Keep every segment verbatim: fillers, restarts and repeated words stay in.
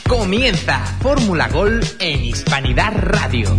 Comienza Fórmula Gol en Hispanidad Radio.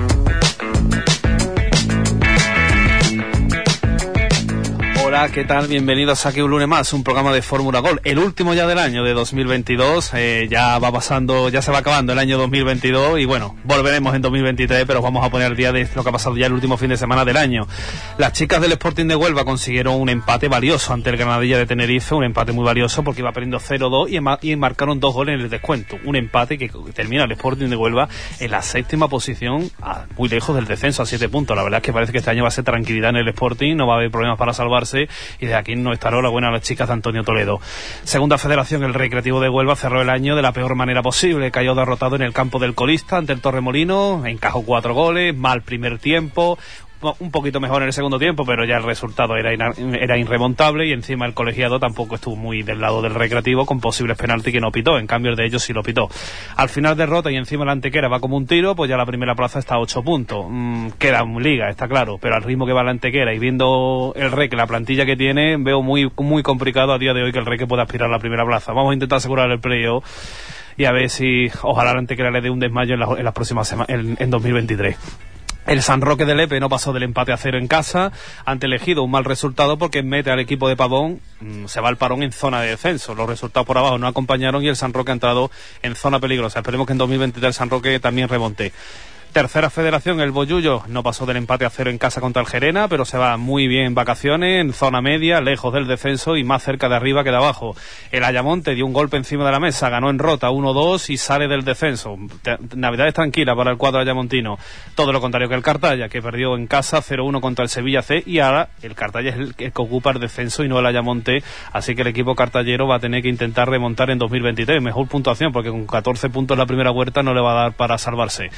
Hola, ¿qué tal? Bienvenidos aquí un lunes más, un programa de Fórmula Gol, el último ya del año de dos mil veintidós, eh, ya va pasando, ya se va acabando el año dos mil veintidós y bueno, volveremos en dos mil veintitrés, pero vamos a poner al día de lo que ha pasado ya el último fin de semana del año. Las chicas del Sporting de Huelva consiguieron un empate valioso ante el Granadilla de Tenerife, un empate muy valioso porque iba perdiendo cero dos y, y marcaron dos goles en el descuento, un empate que termina el Sporting de Huelva en la séptima posición, a, muy lejos del descenso, a siete puntos. La verdad es que parece que este año va a ser tranquilidad en el Sporting, no va a haber problemas para salvarse. Y de aquí no estará la buena a las chicas de Antonio Toledo. Segunda Federación, el Recreativo de Huelva cerró el año de la peor manera posible. Cayó derrotado en el campo del Colista ante el Torremolinos, encajó cuatro goles, mal primer tiempo, un poquito mejor en el segundo tiempo, pero ya el resultado era, era irremontable y encima el colegiado tampoco estuvo muy del lado del Recreativo con posibles penaltis que no pitó, en cambio el de ellos sí lo pitó. Al final derrota y encima la Antequera va como un tiro, pues ya la primera plaza está a ocho puntos. Mm, queda un liga, está claro, pero al ritmo que va la Antequera y viendo el Rec, la plantilla que tiene, veo muy, muy complicado a día de hoy que el Rec pueda aspirar a la primera plaza. Vamos a intentar asegurar el playoff y a ver si ojalá la Antequera le dé un desmayo en, la, en las próximas semanas, en, en dos mil veintitrés. El San Roque de Lepe no pasó del empate a cero en casa, ante elegido un mal resultado porque mete al equipo de Pavón, mmm, se va al parón en zona de descenso. Los resultados por abajo no acompañaron y el San Roque ha entrado en zona peligrosa. Esperemos que en dos mil veintitrés el San Roque también remonte. Tercera Federación, el Bollullo no pasó del empate a cero en casa contra el Gerena, pero se va muy bien en vacaciones, en zona media, lejos del descenso y más cerca de arriba que de abajo. El Ayamonte dio un golpe encima de la mesa, ganó en Rota uno dos y sale del descenso. Navidades tranquila para el cuadro ayamontino. Todo lo contrario que el Cartaya, que perdió en casa cero uno contra el Sevilla C, y ahora el Cartaya es el que ocupa el descenso y no el Ayamonte, así que el equipo cartallero va a tener que intentar remontar en dos mil veintitrés. Mejor puntuación, porque con catorce puntos en la primera vuelta no le va a dar para salvarse.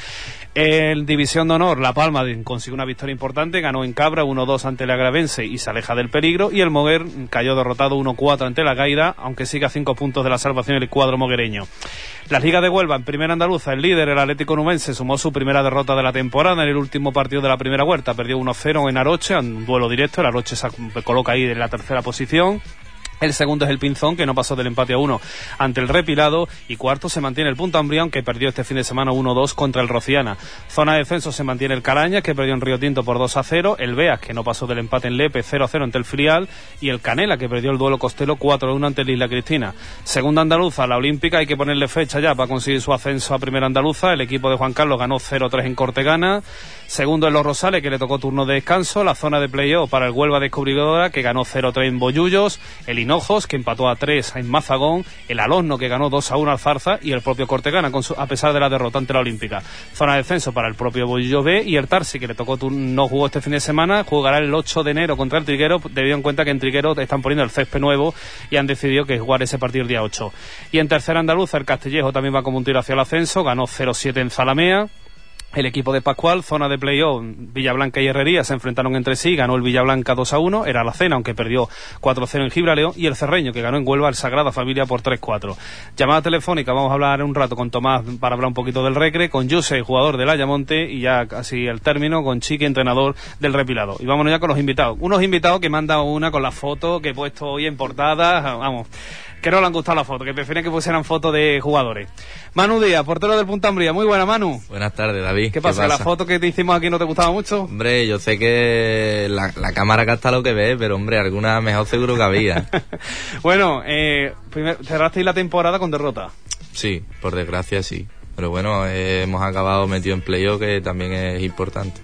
En División de Honor, La Palma consiguió una victoria importante, ganó en Cabra uno dos ante el Agravense y se aleja del peligro, y el Moguer cayó derrotado uno cuatro ante la Gaira, aunque sigue a cinco puntos de la salvación el cuadro moguereño. La Liga de Huelva, en primera andaluza, el líder, el Atlético Nubense, sumó su primera derrota de la temporada en el último partido de la primera vuelta, perdió uno cero en Aroche, en un duelo directo, el Aroche se coloca ahí en la tercera posición. El segundo es el Pinzón, que no pasó del empate a uno ante el Repilado, y cuarto se mantiene el Punta Umbrián, que perdió este fin de semana uno dos contra el Rociana. Zona de descenso se mantiene el Carañas, que perdió en Río Tinto por dos a cero, el Beas, que no pasó del empate en Lepe cero a cero ante el Frial, y el Canela, que perdió el duelo costero cuatro a uno ante el Isla Cristina. Segunda andaluza, la Olímpica, hay que ponerle fecha ya para conseguir su ascenso a primera andaluza. El equipo de Juan Carlos ganó cero tres en Cortegana. Segundo en Los Rosales, que le tocó turno de descanso. La zona de playoff para el Huelva Descubridora, que ganó cero tres en Bollullos. El Hinojos, que empató a tres en Mazagón. El Alonso, que ganó dos a uno al Zarza. Y el propio Cortegana, con su, a pesar de la derrota ante la Olímpica. Zona de descenso para el propio Bollullos B. Y el Tarsi, que le tocó turno, no jugó este fin de semana, jugará el ocho de enero contra el Triguero, debido en cuenta que en Triguero están poniendo el césped nuevo y han decidido que jugar ese partido el día ocho. Y en tercera andaluza, el Castillejo también va como un tiro hacia el ascenso, ganó cero siete en Zalamea. El equipo de Pascual, zona de playoff, Villablanca y Herrería se enfrentaron entre sí, ganó el Villablanca dos a uno, era la cena, aunque perdió cuatro cero en Gibraleón, y el Cerreño, que ganó en Huelva el Sagrada Familia por tres cuatro. Llamada telefónica, vamos a hablar un rato con Tomás para hablar un poquito del Recre, con Jose, jugador del Ayamonte, y ya casi el término, con Chiqui, entrenador del Repilado. Y vámonos ya con los invitados. Unos invitados que me han dado una con la foto que he puesto hoy en portada, vamos, que no le han gustado la foto, que prefieren que pusieran fotos de jugadores. Manu Díaz, portero del Punta Umbría. Muy buena, Manu. Buenas tardes, David. ¿Qué pasa? ¿Qué pasa? ¿La foto que te hicimos aquí no te gustaba mucho? Hombre, yo sé que la, la cámara capta lo que ve, pero hombre, alguna mejor seguro que había. Bueno, eh, primer, cerrasteis la temporada con derrota. Sí, por desgracia sí. Pero bueno, eh, hemos acabado metido en playoff, que también es importante.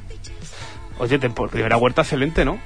Oye, por primera vuelta excelente, ¿no?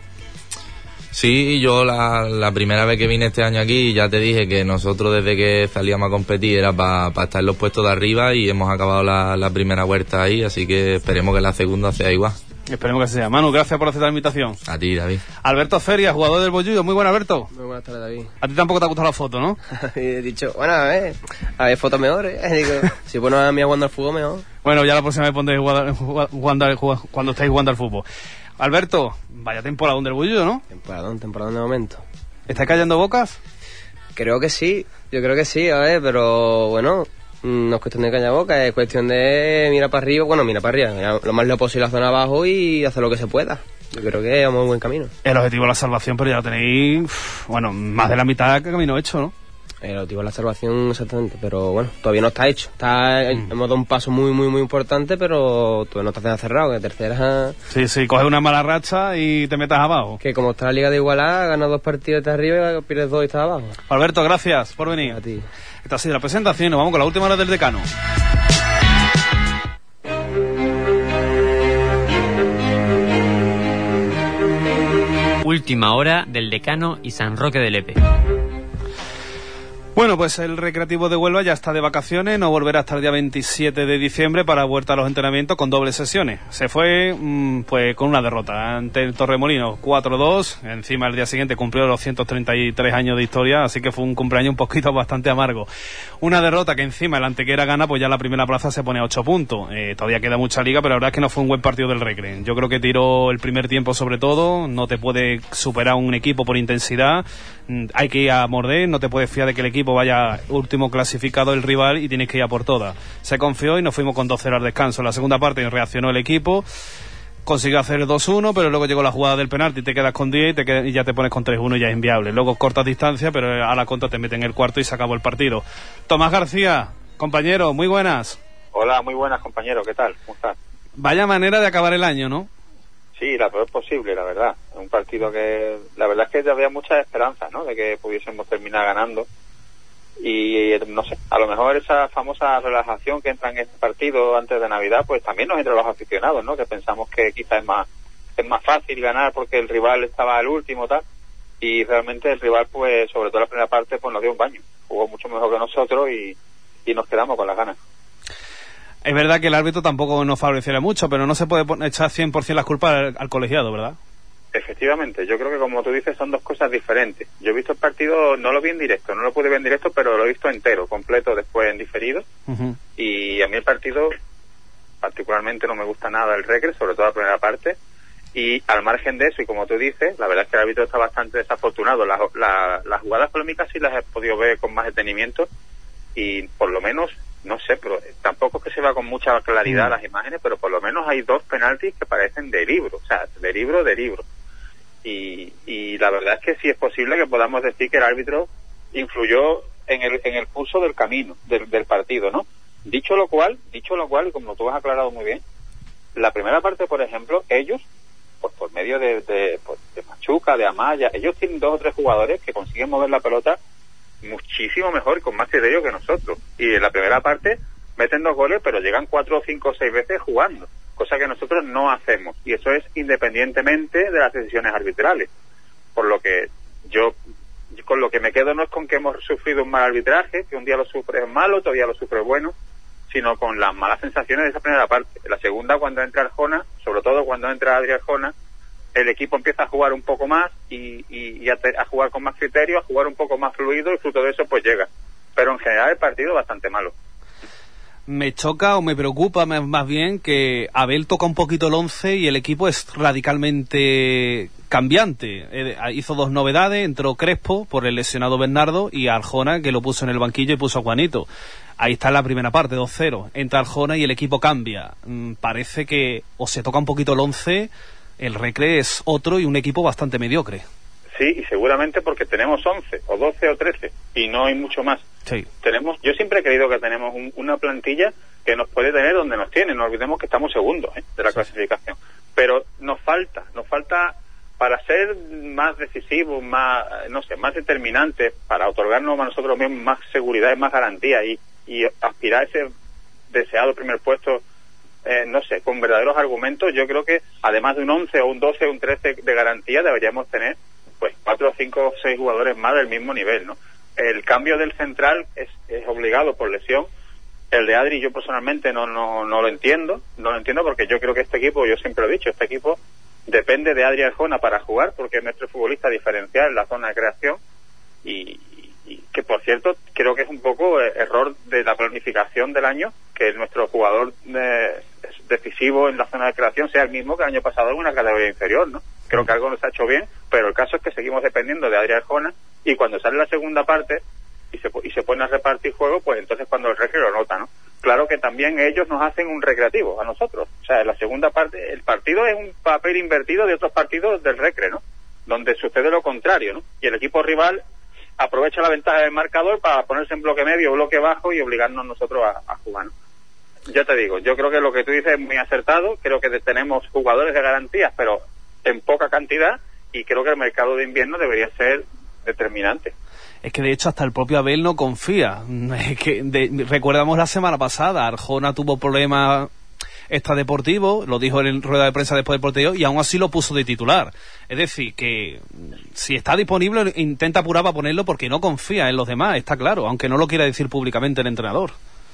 Sí, yo la, la primera vez que vine este año aquí ya te dije que nosotros desde que salíamos a competir era para pa estar en los puestos de arriba, y hemos acabado la, la primera vuelta ahí, así que esperemos que la segunda sea igual. Esperemos que sea. Manu, gracias por aceptar la invitación. A ti, David. Alberto Feria, jugador del Bollullo. Muy bueno, Alberto. Muy buenas tardes, David. A ti tampoco te ha gustado la foto, ¿no? He dicho, bueno, a ver, a ver fotos mejores. Digo, si bueno a mí a jugando al fútbol, mejor. Bueno, ya la próxima vez pondréis jugando, jugando, jugando, cuando estéis jugando al fútbol. Alberto, vaya temporadón del Bollullo, ¿no? Temporadón, temporadón de momento. ¿Estáis callando bocas? Creo que sí, yo creo que sí, a ver, pero bueno, no es cuestión de callar boca, es cuestión de mirar para arriba, bueno, mira para arriba, lo más lo posible la zona abajo y hacer lo que se pueda. Yo creo que vamos en buen camino. El objetivo es la salvación, pero ya lo tenéis, bueno, más de la mitad que camino hecho, ¿no? El objetivo es la salvación, exactamente, pero bueno, todavía no está hecho. Está, mm. Hemos dado un paso muy, muy, muy importante, pero todavía no está cerrado, que tercera... Sí, sí, coges una mala racha y te metas abajo. Que como está la Liga de Igualada, ganas dos partidos de arriba y pierdes dos y estás abajo. Alberto, gracias por venir. A ti. Esta ha sido la presentación y nos vamos con la última hora del decano. Última hora del Decano y San Roque de Lepe. Bueno, pues el Recreativo de Huelva ya está de vacaciones, no volverá hasta el día veintisiete de diciembre para vuelta a los entrenamientos con dobles sesiones. Se fue mmm, pues con una derrota ante el Torremolinos cuatro dos, encima el día siguiente cumplió los ciento treinta y tres años de historia, así que fue un cumpleaños un poquito bastante amargo. Una derrota que encima el Antequera gana, pues ya la primera plaza se pone a ocho puntos. Eh, todavía queda mucha liga, pero la verdad es que no fue un buen partido del Recre. Yo creo que tiró el primer tiempo sobre todo, no te puede superar un equipo por intensidad, mm, hay que ir a morder, no te puedes fiar de que el equipo vaya último clasificado el rival y tienes que ir a por todas. Se confió y nos fuimos con dos cero al descanso. En la segunda parte reaccionó el equipo, consiguió hacer el dos uno, pero luego llegó la jugada del penalti y te quedas con diez y, te quedas, y ya te pones con tres uno y ya es inviable. Luego cortas distancia, pero a la contra te meten el cuarto y se acabó el partido. Tomás García, compañero, muy buenas. Hola, muy buenas, compañero, ¿qué tal? ¿Cómo estás? Vaya manera de acabar el año, ¿no? Sí, la peor posible, la verdad. Un partido que, la verdad es que había muchas esperanzas, ¿no?, de que pudiésemos terminar ganando. Y no sé, a lo mejor esa famosa relajación que entra en este partido antes de Navidad, pues también nos entra a los aficionados, ¿no?, que pensamos que quizás es más es más fácil ganar porque el rival estaba al último, tal, y realmente el rival, pues sobre todo la primera parte, pues nos dio un baño, jugó mucho mejor que nosotros y, y nos quedamos con las ganas. Es verdad que el árbitro tampoco nos favoreciera mucho, pero no se puede echar cien por ciento las culpas al, al colegiado, ¿verdad? Efectivamente, yo creo que como tú dices son dos cosas diferentes. Yo he visto el partido, no lo vi en directo, no lo pude ver en directo, pero lo he visto entero, completo, después en diferido. Uh-huh. Y a mí el partido particularmente no me gusta nada el Recre, sobre todo la primera parte. Y al margen de eso, y como tú dices, la verdad es que el árbitro está bastante desafortunado. Las la, las jugadas polémicas sí las he podido ver con más detenimiento y por lo menos, no sé, pero tampoco es que se vea con mucha claridad uh-huh. las imágenes, pero por lo menos hay dos penaltis que parecen de libro, o sea, de libro, de libro. Y, y la verdad es que sí es posible que podamos decir que el árbitro influyó en el en el curso del camino del, del partido, ¿no? Dicho lo cual, dicho lo cual, y como tú has aclarado muy bien, la primera parte, por ejemplo, ellos, pues por medio de, de, pues, de Machuca, de Amaya, ellos tienen dos o tres jugadores que consiguen mover la pelota muchísimo mejor y con más criterio que nosotros. Y en la primera parte meten dos goles, pero llegan cuatro, cinco o seis veces jugando, cosa que nosotros no hacemos, y eso es independientemente de las decisiones arbitrales. Por lo que yo, con lo que me quedo no es con que hemos sufrido un mal arbitraje, que un día lo sufre malo, otro día lo sufre bueno, sino con las malas sensaciones de esa primera parte. La segunda, cuando entra Arjona, sobre todo cuando entra Adri Arjona, el equipo empieza a jugar un poco más y, y, y a, te, a jugar con más criterio, a jugar un poco más fluido, y fruto de eso pues llega. Pero en general el partido bastante malo. Me choca o me preocupa más bien que Abel toca un poquito el once y el equipo es radicalmente cambiante. Eh, hizo dos novedades, entró Crespo por el lesionado Bernardo y Arjona, que lo puso en el banquillo, y puso a Juanito. Ahí está la primera parte, dos cero. Entra Arjona y el equipo cambia. Mm, parece que o se toca un poquito el once, el Recre es otro y un equipo bastante mediocre. Sí, y seguramente porque tenemos once, o doce, o trece, y no hay mucho más. Sí. Tenemos, yo siempre he creído que tenemos un, una plantilla que nos puede tener donde nos tiene. No olvidemos que estamos segundos ¿eh? de la sí. clasificación. Pero nos falta, nos falta para ser más decisivos, más, no sé, más determinantes, para otorgarnos a nosotros mismos más seguridad y más garantía, y, y aspirar a ese deseado primer puesto, eh, no sé, con verdaderos argumentos. Yo creo que además de un once o un doce o un trece de garantía, deberíamos tener pues cuatro o cinco o seis jugadores más del mismo nivel, ¿no? El cambio del central es, es obligado por lesión. El de Adri yo personalmente no, no, no lo entiendo, no lo entiendo porque yo creo que este equipo, yo siempre lo he dicho, este equipo depende de Adri Arjona para jugar, porque es nuestro futbolista diferencial en la zona de creación, y, y que por cierto creo que es un poco error de la planificación del año que nuestro jugador eh, decisivo en la zona de creación sea el mismo que el año pasado en una categoría inferior, ¿no? Creo que algo nos ha hecho bien, pero el caso es que seguimos dependiendo de Adri Arjona, y cuando sale la segunda parte y se, y se pone a repartir juego, pues entonces cuando el Recre lo nota, ¿no? Claro que también ellos nos hacen un recreativo a nosotros. O sea, en la segunda parte, el partido es un papel invertido de otros partidos del Recre, ¿no? Donde sucede lo contrario, ¿no? Y el equipo rival aprovecha la ventaja del marcador para ponerse en bloque medio o bloque bajo y obligarnos nosotros a, a jugar, ¿no? Yo te digo, yo creo que lo que tú dices es muy acertado, creo que tenemos jugadores de garantías, pero en poca cantidad, y creo que el mercado de invierno debería ser determinante. Es que de hecho hasta el propio Abel no confía. Es que de, recordamos la semana pasada, Arjona tuvo problemas extradeportivos, lo dijo en rueda de prensa después del partido, y aún así lo puso de titular. Es decir, que si está disponible, intenta apurar para ponerlo porque no confía en los demás, está claro, aunque no lo quiera decir públicamente el entrenador.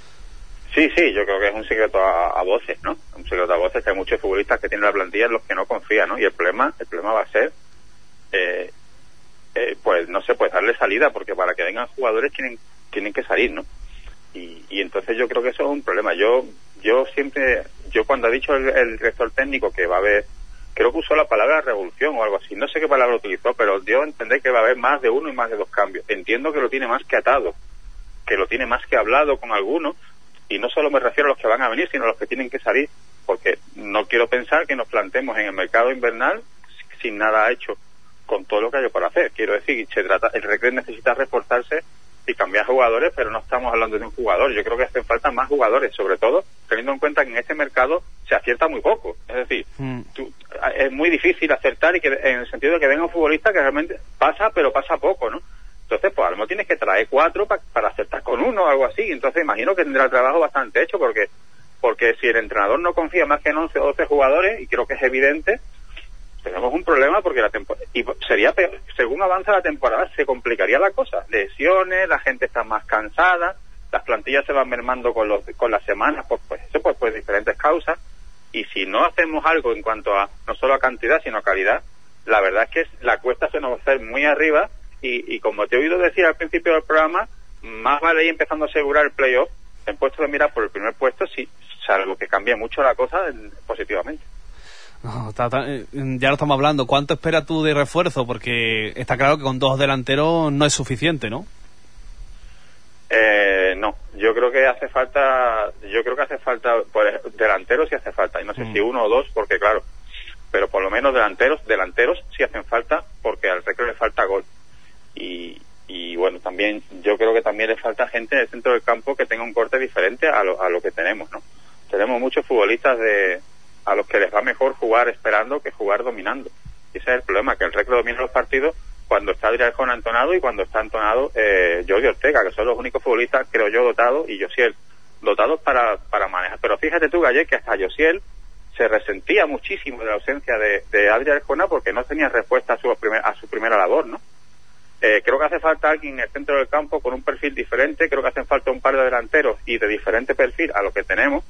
Sí, sí, yo creo que es un secreto a, a voces, ¿no? Un secreto a voces que hay muchos futbolistas que tienen la plantilla en los que no confían, ¿no? Y el problema, el problema va a ser, eh, eh, pues no sé, pues darle salida, porque para que vengan jugadores tienen tienen que salir, ¿no? Y, y entonces yo creo que eso es un problema. Yo yo siempre, yo cuando ha dicho el, el director técnico que va a haber, creo que usó la palabra revolución o algo así, no sé qué palabra utilizó, pero dio a entender que va a haber más de uno y más de dos cambios. Entiendo que lo tiene más que atado, que lo tiene más que hablado con algunos. Y no solo me refiero a los que van a venir, sino a los que tienen que salir, porque no quiero pensar que nos plantemos en el mercado invernal sin nada hecho con todo lo que hay por hacer. Quiero decir, se trata, el Recre necesita reforzarse y cambiar jugadores, pero no estamos hablando de un jugador. Yo creo que hacen falta más jugadores, sobre todo teniendo en cuenta que en este mercado se acierta muy poco. Es decir, mm. tú, es muy difícil acertar y que en el sentido de que venga un futbolista que realmente pasa, pero pasa poco, ¿no? Entonces, pues a lo mejor tienes que traer cuatro pa, para acertar con uno o algo así. Entonces, imagino que tendrá el trabajo bastante hecho, porque porque si el entrenador no confía más que en once o doce jugadores, y creo que es evidente, tenemos un problema porque la temporada, y sería peor, según avanza la temporada, se complicaría la cosa. Lesiones, la gente está más cansada, las plantillas se van mermando con los con las semanas, pues, pues eso pues, pues diferentes causas. Y si no hacemos algo en cuanto a, no solo a cantidad, sino a calidad, la verdad es que la cuesta se nos va a hacer muy arriba. Y, y como te he oído decir al principio del programa, más vale ir empezando a asegurar el playoff en puesto de mirar por el primer puesto, si salvo que cambie mucho la cosa positivamente. No, está, está, ya lo estamos hablando. ¿Cuánto esperas tú de refuerzo? Porque está claro que con dos delanteros no es suficiente, ¿no? Eh, no, yo creo que hace falta, yo creo que hace falta, pues, delanteros sí hace falta, y no sé mm. si uno o dos, porque claro, pero por lo menos delanteros, delanteros sí hacen falta, porque al Recre le falta gol. Y, y bueno, también yo creo que también le falta gente en el centro del campo que tenga un corte diferente a lo, a lo que tenemos, ¿no? Tenemos muchos futbolistas de a los que les va mejor jugar esperando que jugar dominando. Y ese es el problema, que el Recre domina los partidos cuando está Adrián Arjona entonado y cuando está entonado eh, Jordi Ortega, que son los únicos futbolistas, creo yo, dotados, y Josiel, dotados para, para manejar. Pero fíjate tú, Gallec, que hasta Josiel se resentía muchísimo de la ausencia de, de Adrián Arjona porque no tenía respuesta a su, primer, a su primera labor, ¿no? Eh, creo que hace falta alguien en el centro del campo con un perfil diferente, creo que hacen falta un par de delanteros y de diferente perfil a lo que tenemos,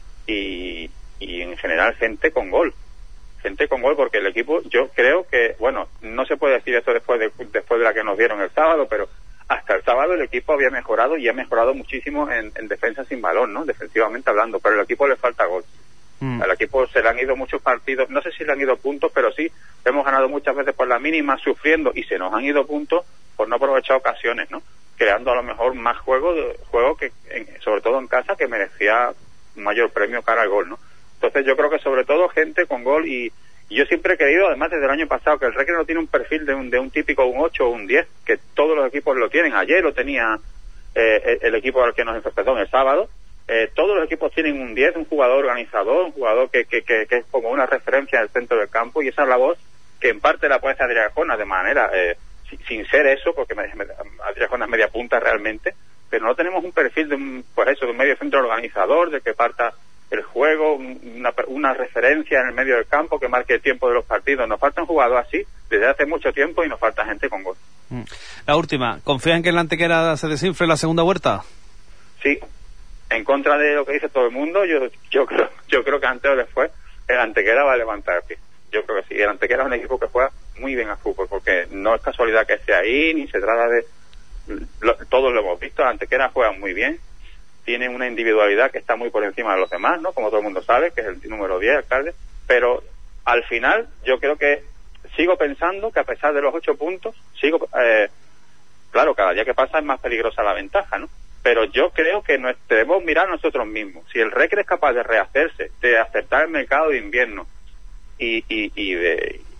y, y en general gente con gol, gente con gol, porque el equipo, yo creo que, bueno, no se puede decir esto después de, después de la que nos dieron el sábado, pero hasta el sábado el equipo había mejorado y ha mejorado muchísimo en, en defensa sin balón, ¿no? Defensivamente hablando, pero al equipo le falta gol. Mm. Al equipo se le han ido muchos partidos, no sé si le han ido puntos, pero sí hemos ganado muchas veces por la mínima, sufriendo, y se nos han ido puntos por no aprovechar ocasiones, ¿no? Creando a lo mejor más juego, juego que en, sobre todo en casa, que merecía un mayor premio cara al gol, ¿no? Entonces yo creo que sobre todo gente con gol, y, y yo siempre he creído, además desde el año pasado, que el Recre no tiene un perfil de un, de un típico un ocho o un diez, que todos los equipos lo tienen. Ayer lo tenía eh, el, el equipo al que nos enfrentamos el sábado. Eh, todos los equipos tienen un diez, un jugador organizador, un jugador que, que, que, que es como una referencia en el centro del campo, y esa es la voz que en parte la puede hacer Adrián Arjona de manera, eh, sin, sin ser eso, porque me, me, Adrián Arjona es media punta realmente, pero no tenemos un perfil de un, pues eso, de un medio centro organizador, de que parta el juego, una, una referencia en el medio del campo que marque el tiempo de los partidos. Nos falta un jugador así desde hace mucho tiempo y nos falta gente con gol. La última, ¿confías en que el Antequera se desinfle en la segunda vuelta? Sí. En contra de lo que dice todo el mundo, yo yo creo yo creo que antes o después el Antequera va a levantar el pie. Yo creo que sí. El Antequera es un equipo que juega muy bien al fútbol, porque no es casualidad que esté ahí, ni se trata de... Lo, todos lo hemos visto, el Antequera juega muy bien, tiene una individualidad que está muy por encima de los demás, ¿no? Como todo el mundo sabe, que es el número diez, alcalde. Pero al final yo creo que sigo pensando que a pesar de los ocho puntos, sigo... Eh, claro, cada día que pasa es más peligrosa la ventaja, ¿no? Pero yo creo que nos debemos mirar nosotros mismos. Si el Recre es capaz de rehacerse, de acertar el mercado de invierno y, y, y, de,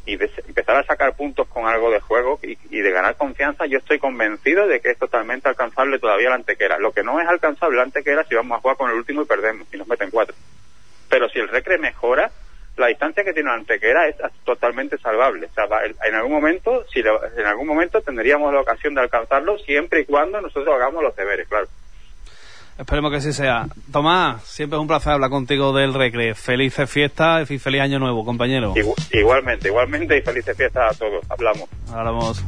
y de, empezar a sacar puntos con algo de juego y, y de ganar confianza, yo estoy convencido de que es totalmente alcanzable todavía la Antequera. Lo que no es alcanzable la Antequera si vamos a jugar con el último y perdemos y nos meten cuatro. Pero si el Recre mejora, la distancia que tiene la Antequera es totalmente salvable. O sea, va, en algún momento, si lo, en algún momento tendríamos la ocasión de alcanzarlo, siempre y cuando nosotros hagamos los deberes, claro. Esperemos que así sea. Tomás, siempre es un placer hablar contigo del Recre. Felices fiestas y feliz año nuevo, compañero. Igu- igualmente, igualmente y felices fiestas a todos. Hablamos. Hablamos.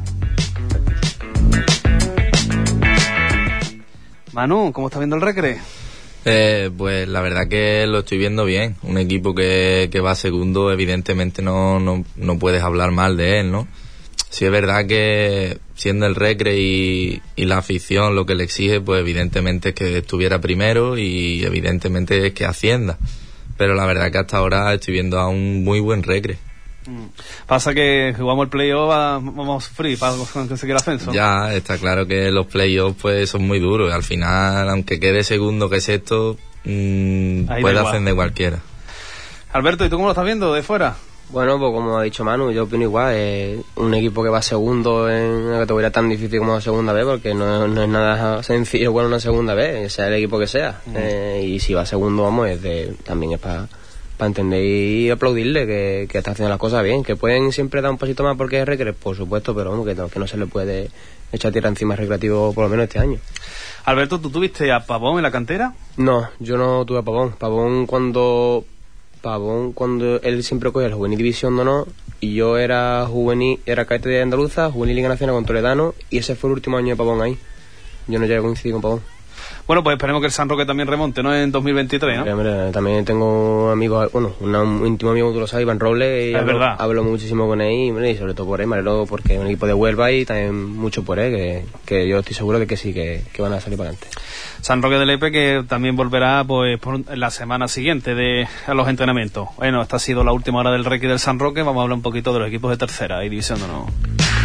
Manu, ¿cómo estás viendo el Recre? Eh, pues la verdad que lo estoy viendo bien. Un equipo que, que va segundo, evidentemente no, no, no puedes hablar mal de él, ¿no? Sí es verdad que siendo el Recre y, y la afición lo que le exige, pues evidentemente es que estuviera primero y evidentemente es que ascienda. Pero la verdad que hasta ahora estoy viendo a un muy buen Recre. Mm. Pasa que jugamos el playoff, vamos free para conseguir el ascenso. Ya, está claro que los playoffs pues son muy duros. Al final, aunque quede segundo que sexto, mmm, puede ascender cualquiera. Alberto, ¿y tú cómo lo estás viendo de fuera? Bueno, pues como ha dicho Manu, yo opino igual. Es un equipo que va segundo en una categoría tan difícil como la segunda vez, porque no, no es nada sencillo jugar una segunda vez, sea el equipo que sea. Mm. Eh, y si va segundo, vamos, es de, también es para pa entender y aplaudirle que, que está haciendo las cosas bien. Que pueden siempre dar un pasito más porque es Recre, por supuesto, pero vamos, que no, que no se le puede echar tierra encima Recreativo por lo menos este año. Alberto, ¿tú tuviste a Pavón en la cantera? No, yo no tuve a Pavón. Pavón cuando... Pavón cuando él siempre cogía el juvenil división de honor y yo era juvenil, era cadete de Andaluza, juvenil Liga Nacional con Toledano y ese fue el último año de Pavón ahí. Yo no llegué a coincidir con Pavón. Bueno, pues esperemos que el San Roque también remonte, ¿no? En dos mil veintitrés, ¿no? Hombre, también tengo amigos, bueno, un, un íntimo amigo, tú lo sabes, Iván Robles, y es hablo, verdad. hablo muchísimo con él y sobre todo por él, Marelo, porque es un equipo de Huelva y también mucho por él, que, que yo estoy seguro de que sí, que, que van a salir para adelante. San Roque de Lepe que también volverá pues por la semana siguiente de a los entrenamientos. Bueno, esta ha sido la última hora del Recre del San Roque. Vamos a hablar un poquito de los equipos de tercera y división de honor.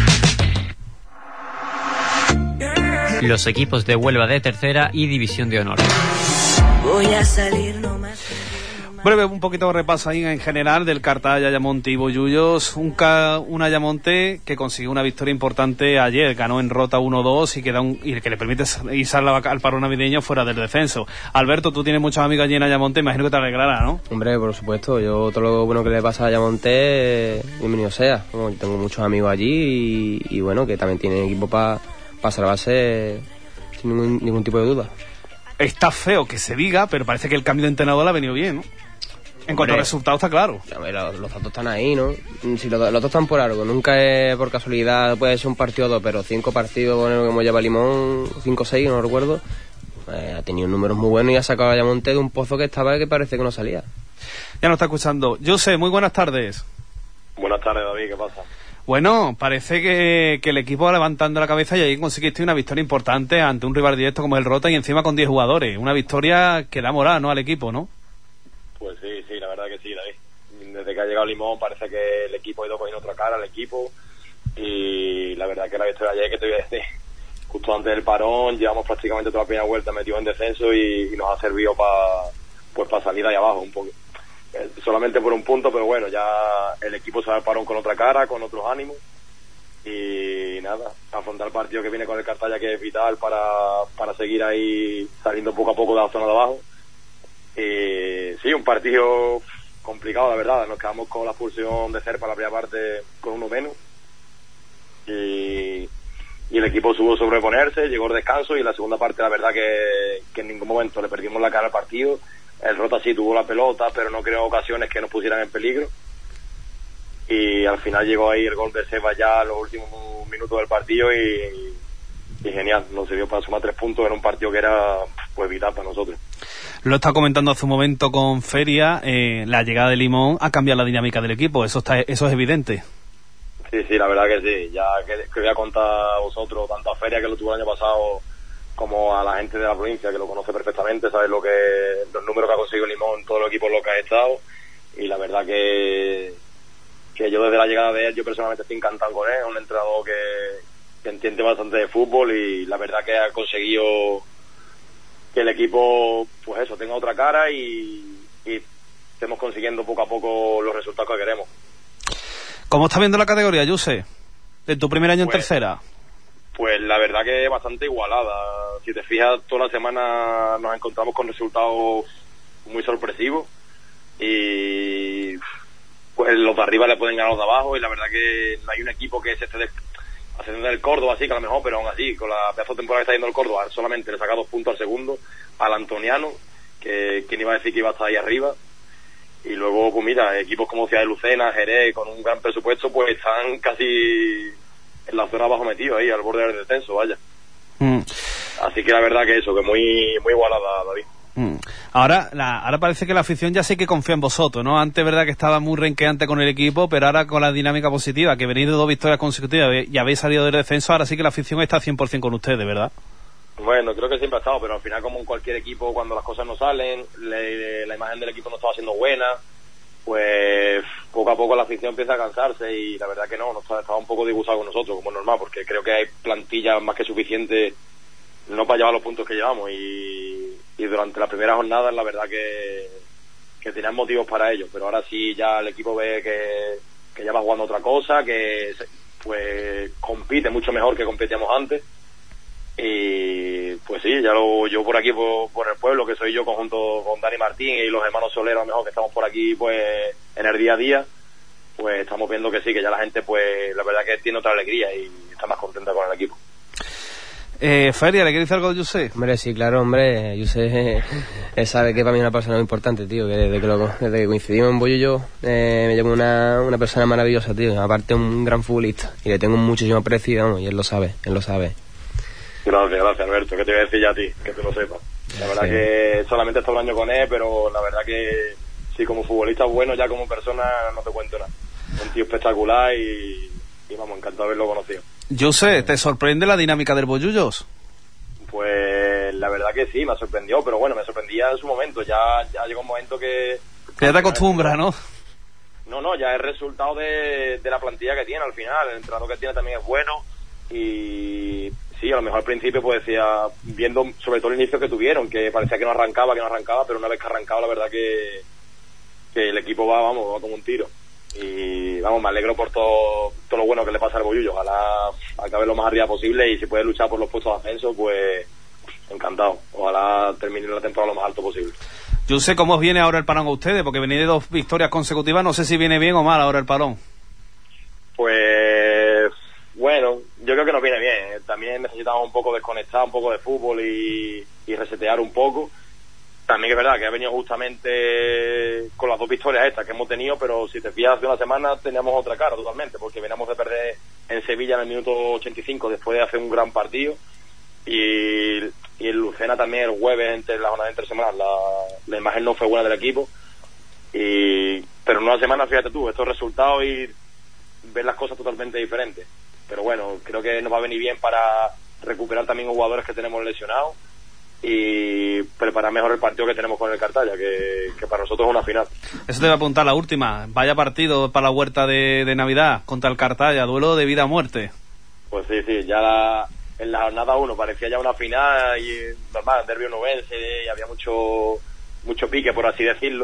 Los equipos de Huelva de tercera y división de honor. Voy a salir nomás. Breve, un poquito de repaso ahí en general del Cartaya, Ayamonte y Bollullos. Un, ca, un Ayamonte que consiguió una victoria importante ayer, ganó en Rota uno dos y que, da un, y que le permite irse al, al paro navideño fuera del descenso. Alberto, tú tienes muchos amigos allí en Ayamonte, imagino que te alegrará, ¿no? Hombre, por supuesto, yo todo lo bueno que le pasa a Ayamonte, bienvenido sea. Bueno, tengo muchos amigos allí y, y bueno, que también tienen equipo para pa salvarse sin ningún, ningún tipo de duda. Está feo que se diga, pero parece que el cambio de entrenador le ha venido bien, ¿no? En cuanto a resultados está claro. A ver, los, los datos están ahí, ¿no? Si los, los datos están por algo, nunca es por casualidad, puede ser un partido o dos, pero cinco partidos, bueno, como lleva Limón, cinco o seis, no recuerdo, eh, ha tenido números muy buenos y ha sacado a Ayamonte de un pozo que estaba que parece que no salía. Ya nos está escuchando. José, muy buenas tardes. Buenas tardes, David, ¿qué pasa? Bueno, parece que, que el equipo va levantando la cabeza y ahí conseguiste una victoria importante ante un rival directo como el Rota y encima con diez jugadores. Una victoria que da moral, ¿no?, al equipo, ¿no? Pues sí, sí, la verdad que sí, David. Desde que ha llegado Limón parece que el equipo ha ido cogiendo otra cara al equipo y la verdad que la victoria ayer, que te voy a decir, justo antes del parón, llevamos prácticamente toda la primera vuelta metidos en descenso y, y nos ha servido para pues para salir ahí abajo un poco. Eh, solamente por un punto, pero bueno, ya el equipo se va al parón con otra cara, con otros ánimos y nada, afrontar el partido que viene con el Cartaya, que es vital para, para seguir ahí saliendo poco a poco de la zona de abajo. Y sí, un partido complicado, la verdad. Nos quedamos con la expulsión de Cerpa la primera parte con uno menos y, y el equipo supo sobreponerse, llegó el descanso y en la segunda parte la verdad que, que en ningún momento le perdimos la cara al partido. El Rota sí tuvo la pelota, pero no creó ocasiones que nos pusieran en peligro y al final llegó ahí el gol de Seba ya a los últimos minutos del partido y, y genial, nos sirvió para sumar tres puntos en un partido que era pues vital para nosotros. Lo está comentando hace un momento con Feria, eh, la llegada de Limón ha cambiado la dinámica del equipo, eso está, eso es evidente. Sí, sí, la verdad que sí, ya que, que voy a contar a vosotros, tanto a Feria que lo tuvo el año pasado, como a la gente de la provincia que lo conoce perfectamente, sabe lo que los números que ha conseguido Limón en todos los equipos en los que ha estado y la verdad que que yo desde la llegada de él, yo personalmente estoy encantado con él, es un entrenador que, que entiende bastante de fútbol y la verdad que ha conseguido que el equipo, pues eso, tenga otra cara y, y estemos consiguiendo poco a poco los resultados que queremos. ¿Cómo estás viendo la categoría, Jose? De tu primer año pues, en tercera. Pues la verdad que es bastante igualada. Si te fijas, toda la semana nos encontramos con resultados muy sorpresivos y pues los de arriba le pueden ganar a los de abajo, y la verdad que no hay un equipo que se esté haciendo del Córdoba así, que a lo mejor, pero aún así, con la pedazo de temporada que está yendo el Córdoba, solamente le saca dos puntos al segundo, al Antoniano, que quien iba a decir que iba a estar ahí arriba. Y luego, pues mira, equipos como Ciudad de Lucena, Jerez, con un gran presupuesto, pues están casi en la zona abajo metidos, ahí, al borde del descenso, vaya. Mm. Así que la verdad que eso, que muy muy igualada, David. Mm. Ahora la, ahora parece que la afición ya sí que confía en vosotros, ¿no? Antes, verdad que estaba muy renqueante con el equipo, pero ahora con la dinámica positiva, que venís de dos victorias consecutivas y habéis salido del descenso, ahora sí que la afición está cien por ciento con ustedes, ¿verdad? Bueno, creo que siempre ha estado, pero al final, como en cualquier equipo, cuando las cosas no salen, le, la imagen del equipo no estaba siendo buena, pues poco a poco la afición empieza a cansarse, y la verdad que no, no estaba, estaba un poco disgustado con nosotros, como es normal, porque creo que hay plantilla más que suficiente no para llevar los puntos que llevamos, y, y durante la primera jornada la verdad que, que tenían motivos para ello, pero ahora sí ya el equipo ve que, que ya va jugando otra cosa, que pues compite mucho mejor que competíamos antes. Y pues sí, ya lo, yo por aquí, por, por el pueblo, que soy yo, conjunto con Dani Martín y los hermanos Soleros, a lo mejor, que estamos por aquí pues en el día a día, pues estamos viendo que sí, que ya la gente, pues la verdad que tiene otra alegría y está más contenta con el equipo. Eh, Feria, ¿le quieres decir algo a José? Hombre, sí, claro, hombre, José eh, sabe que para mí es una persona muy importante, tío, que desde que, lo, desde que coincidimos en Bollullo eh, me llamo una, una persona maravillosa, tío, aparte un gran futbolista, y le tengo muchísimo aprecio, vamos, y él lo sabe, él lo sabe. Gracias, gracias Alberto, que te voy a decir ya a ti, que tú lo sepas. La verdad sí. Que solamente he estado un año con él, pero la verdad que sí, como futbolista bueno, ya como persona no te cuento nada. Un tío espectacular y, y vamos, encantado de haberlo conocido. José, ¿te sorprende la dinámica del Bollullos? Pues la verdad que sí, me sorprendió, pero bueno, me sorprendía en su momento, ya, ya llegó un momento que... Que ya te acostumbras, ¿no? No, no, ya es resultado de, de la plantilla que tiene al final, el entrenador que tiene también es bueno, y... Sí, a lo mejor al principio pues decía, viendo sobre todo el inicio que tuvieron, que parecía que no arrancaba, que no arrancaba, pero una vez que ha arrancado la verdad que, que el equipo va, vamos, va como un tiro. Y vamos, me alegro por todo, todo lo bueno que le pasa al Bollullo, ojalá acabe lo más arriba posible, y si puede luchar por los puestos de ascenso, pues encantado, ojalá termine la temporada lo más alto posible. Yo sé cómo os viene ahora el parón a ustedes, porque venís de dos victorias consecutivas, no sé si viene bien o mal ahora el parón. Pues... Bueno, yo creo que nos viene bien. También necesitamos un poco desconectar, un poco de fútbol y, y resetear un poco. También es verdad que ha venido justamente con las dos victorias estas que hemos tenido, pero si te fijas, hace una semana teníamos otra cara totalmente, porque veníamos de perder en Sevilla en el minuto ochenta y cinco después de hacer un gran partido, y, y en Lucena también el jueves, entre la jornada de entre semanas, la, la imagen no fue buena del equipo, y pero en una semana, fíjate tú, estos resultados y ver las cosas totalmente diferentes. Pero bueno, creo que nos va a venir bien para recuperar también jugadores que tenemos lesionados y preparar mejor el partido que tenemos con el Cartaya, que, que para nosotros es una final. Eso te voy a apuntar la última. Vaya partido para la huerta de, de Navidad contra el Cartaya, duelo de vida a muerte. Pues sí, sí, ya la, en la jornada uno parecía ya una final, y normal, derbi onubense, y había mucho, mucho pique, por así decirlo.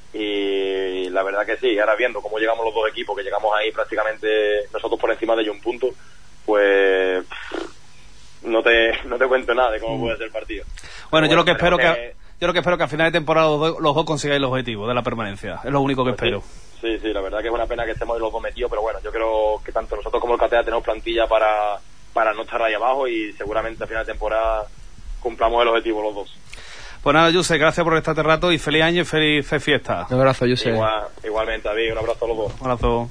Y la verdad que sí, ahora viendo cómo llegamos los dos equipos, que llegamos ahí prácticamente nosotros por encima de ellos un punto, pues no te no te cuento nada de cómo mm. puede ser el partido. Bueno, bueno, yo lo que espero que... que yo lo que espero que a final de temporada los dos, los dos consigáis el objetivo de la permanencia, es lo único que pues espero. Sí, sí, sí, la verdad que es una pena que estemos los dos metidos, pero bueno, yo creo que tanto nosotros como el Cartaya tenemos plantilla para, para no estar ahí abajo, y seguramente a final de temporada cumplamos el objetivo los dos. Pues nada, Jose, gracias por este rato y feliz año y feliz fiesta. Un abrazo, Jose. Igual, igualmente, David, un abrazo a los dos. Un abrazo.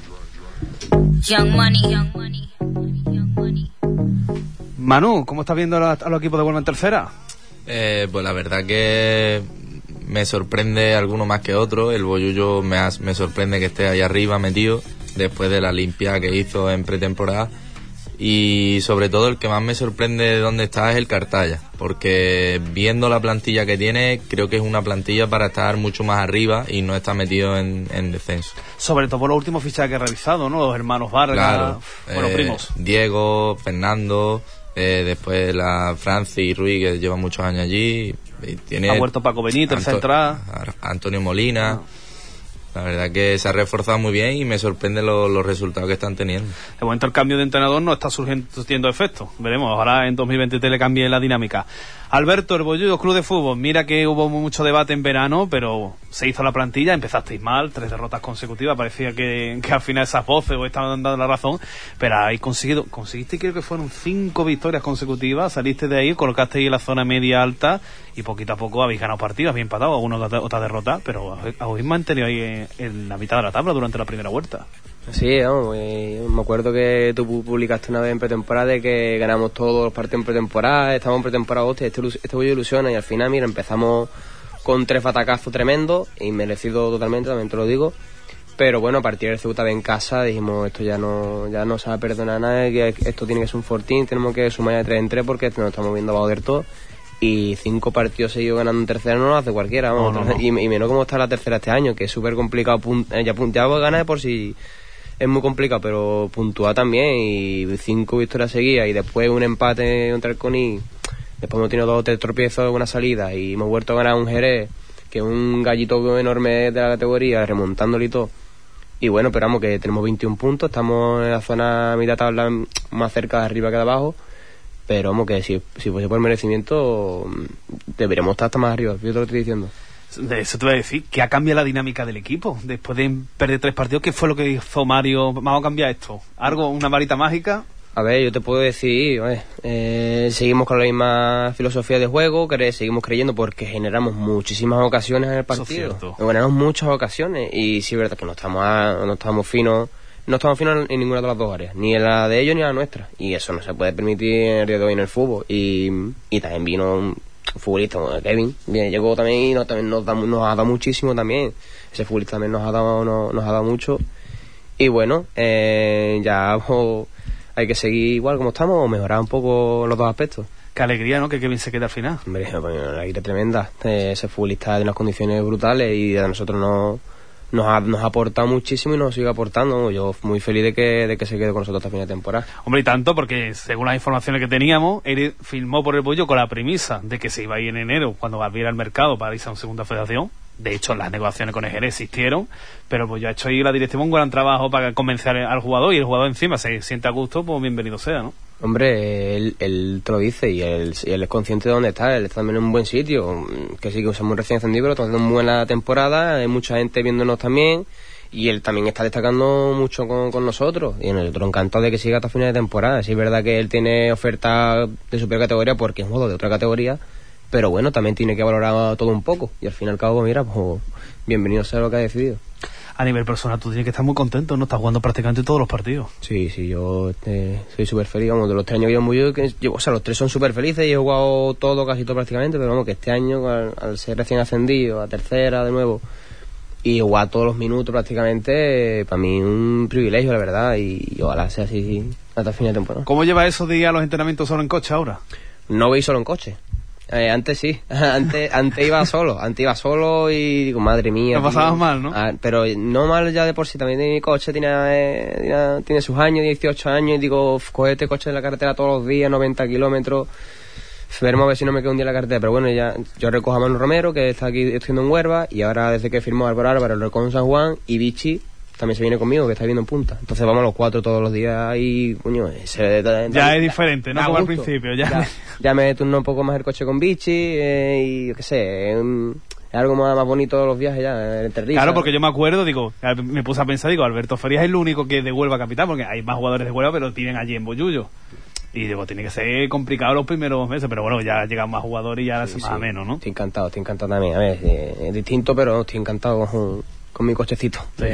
Young Money, Young Money, Young Money. Manu, ¿cómo estás viendo a, a los equipos de Huelva en tercera? Eh, pues la verdad que me sorprende alguno más que otro. El Bollullo me, has, me sorprende que esté ahí arriba metido después de la limpia que hizo en pretemporada. Y sobre todo el que más me sorprende de dónde está es el Cartaya, porque viendo la plantilla que tiene, creo que es una plantilla para estar mucho más arriba y no está metido en, en descenso. Sobre todo por los últimos fichajes que he revisado, ¿no? Los hermanos Vargas, claro, bueno, eh, primos. Diego, Fernando, eh, después la Francis y Ruiz, que llevan muchos años allí. Y tiene ha vuelto Paco Benito, Anto- el central. Antonio Molina. Ah. La verdad que se ha reforzado muy bien y me sorprenden lo, los resultados que están teniendo. De momento el cambio de entrenador no está surgiendo efecto. Veremos, ojalá en dos mil veintitrés le cambie la dinámica. Alberto, el Bollullo Club de Fútbol, mira que hubo mucho debate en verano, pero se hizo la plantilla, empezasteis mal, tres derrotas consecutivas, parecía que, que al final esas voces os estaban dando la razón, pero habéis conseguido, conseguiste creo que fueron cinco victorias consecutivas, saliste de ahí, colocasteis en la zona media alta y poquito a poco habéis ganado partidos, habéis empatado, alguna otra derrota, pero habéis mantenido ahí en, en la mitad de la tabla durante la primera vuelta. Sí, vamos, eh, me acuerdo que tú publicaste una vez en pretemporada de que ganamos todos los partidos en pretemporada, estamos en pretemporada, hostia, este, este Bollullo ilusiona, y al final, mira, empezamos con tres batacazos tremendos, y merecido totalmente, también te lo digo, pero bueno, a partir del Ceuta en casa dijimos, esto ya no ya no se va a perdonar nada, que esto tiene que ser un fortín, tenemos que sumar de tres en tres porque nos estamos viendo abajo del todo, y cinco partidos seguidos ganando en tercera no lo hace cualquiera, vamos, no, no, no. Y, y menos como está la tercera este año, que es súper complicado, punt, ya punteado ganar de por si... Es muy complicado, pero puntuar también, y cinco victorias seguidas y después un empate contra el Coni. Después hemos tenido dos o tres tropiezos, una salida, y hemos vuelto a ganar un Jerez, que es un gallito enorme de la categoría, remontándolo y todo. Y bueno, pero vamos, que tenemos veintiún puntos, estamos en la zona mitad tabla, más cerca de arriba que de abajo, pero vamos, que si, si fuese por merecimiento deberíamos estar hasta más arriba, yo te lo estoy diciendo. De eso te voy a decir, que ha cambiado la dinámica del equipo después de perder tres partidos. ¿Qué fue lo que hizo Mario? Vamos a cambiar esto, algo, una varita mágica. A ver, yo te puedo decir, eh, seguimos con la misma filosofía de juego, que seguimos creyendo porque generamos muchísimas ocasiones en el partido, ganamos muchas ocasiones, y sí es verdad que no estamos a, no estamos finos no estamos finos en ninguna de las dos áreas, ni en la de ellos ni en la nuestra, y eso no se puede permitir en el día de hoy en el fútbol. Y, y también vino un futbolista, Kevin, bien, llegó también y nos, también nos, da, nos ha dado muchísimo también, ese futbolista también nos ha dado, nos, nos ha dado mucho, y bueno, eh, ya oh, hay que seguir igual como estamos o mejorar un poco los dos aspectos. Qué alegría, ¿no? Que Kevin se quede al final. Hombre, la alegría tremenda, eh, ese futbolista de unas condiciones brutales y a nosotros nos, nos, ha, nos ha aportado muchísimo y nos sigue aportando. Yo muy feliz de que, de que se quede con nosotros hasta fin de temporada. Hombre, y tanto porque según las informaciones que teníamos, él firmó por el Bollo con la premisa de que se iba a ir en enero cuando abriera el mercado para irse a una segunda federación. De hecho, las negociaciones con el Jerez existieron, pero pues ya ha hecho ahí la dirección un gran trabajo para convencer al jugador, y el jugador encima se siente a gusto, pues bienvenido sea, ¿no? Hombre, él, él te lo dice y él, y él es consciente de dónde está, él está también en un buen sitio, que sí que somos recién encendidos, pero está haciendo una buena temporada, hay mucha gente viéndonos también, y él también está destacando mucho con, con nosotros, y nosotros encantados de que siga hasta final de temporada. Sí es verdad que él tiene oferta de superior categoría porque es un jugador de otra categoría, pero bueno, también tiene que valorar todo un poco, y al fin y al cabo, mira, pues bienvenido sea lo que ha decidido. A nivel personal, tú tienes que estar muy contento, ¿no? Estás jugando prácticamente todos los partidos. Sí, sí, yo eh, soy súper feliz, vamos, de los tres años que llevo muy yo, que llevo, o sea, los tres son súper felices y he jugado todo, casi todo prácticamente, pero vamos, que este año, al, al ser recién ascendido, a tercera de nuevo, y jugar todos los minutos prácticamente, eh, para mí un privilegio, la verdad, y, y ojalá sea así hasta el fin de temporada. ¿Cómo lleva eso de ir a los entrenamientos solo en coche ahora? No voy solo en coche. Eh, antes sí, antes antes iba solo, antes iba solo y digo, madre mía. Lo pasabas mal, ¿no? Ah, pero no mal ya de por sí, también mi coche tiene, eh, tiene, tiene sus años, dieciocho años, y digo, coge este coche en la carretera todos los días, noventa kilómetros, veremos a ver si no me quedo un día en la carretera, pero bueno, ya yo recojo a Manu Romero, que está aquí estudiando en Huelva, y ahora desde que firmó Álvaro Álvaro, lo recojo en San Juan, y Vichy también se viene conmigo, que está viviendo en Punta. Entonces vamos los cuatro todos los días y, coño, se, da, ya da, es diferente, ¿no? Como al principio, ya. Ya, ya me turno un poco más el coche con Vichy, eh, y yo qué sé, es, un, es algo más, más bonito de los viajes ya, entre risas. Claro, porque yo me acuerdo, digo, me puse a pensar, digo, Alberto Ferías es el único que es de Huelva capital, porque hay más jugadores de Huelva, pero tienen allí en Bollullo. Y digo, tiene que ser complicado los primeros meses, pero bueno, ya llegan más jugadores y ya sí, se más sí. menos, ¿no? Estoy encantado, estoy encantado también. A ver, es distinto, pero estoy encantado con, con mi cochecito. Sí.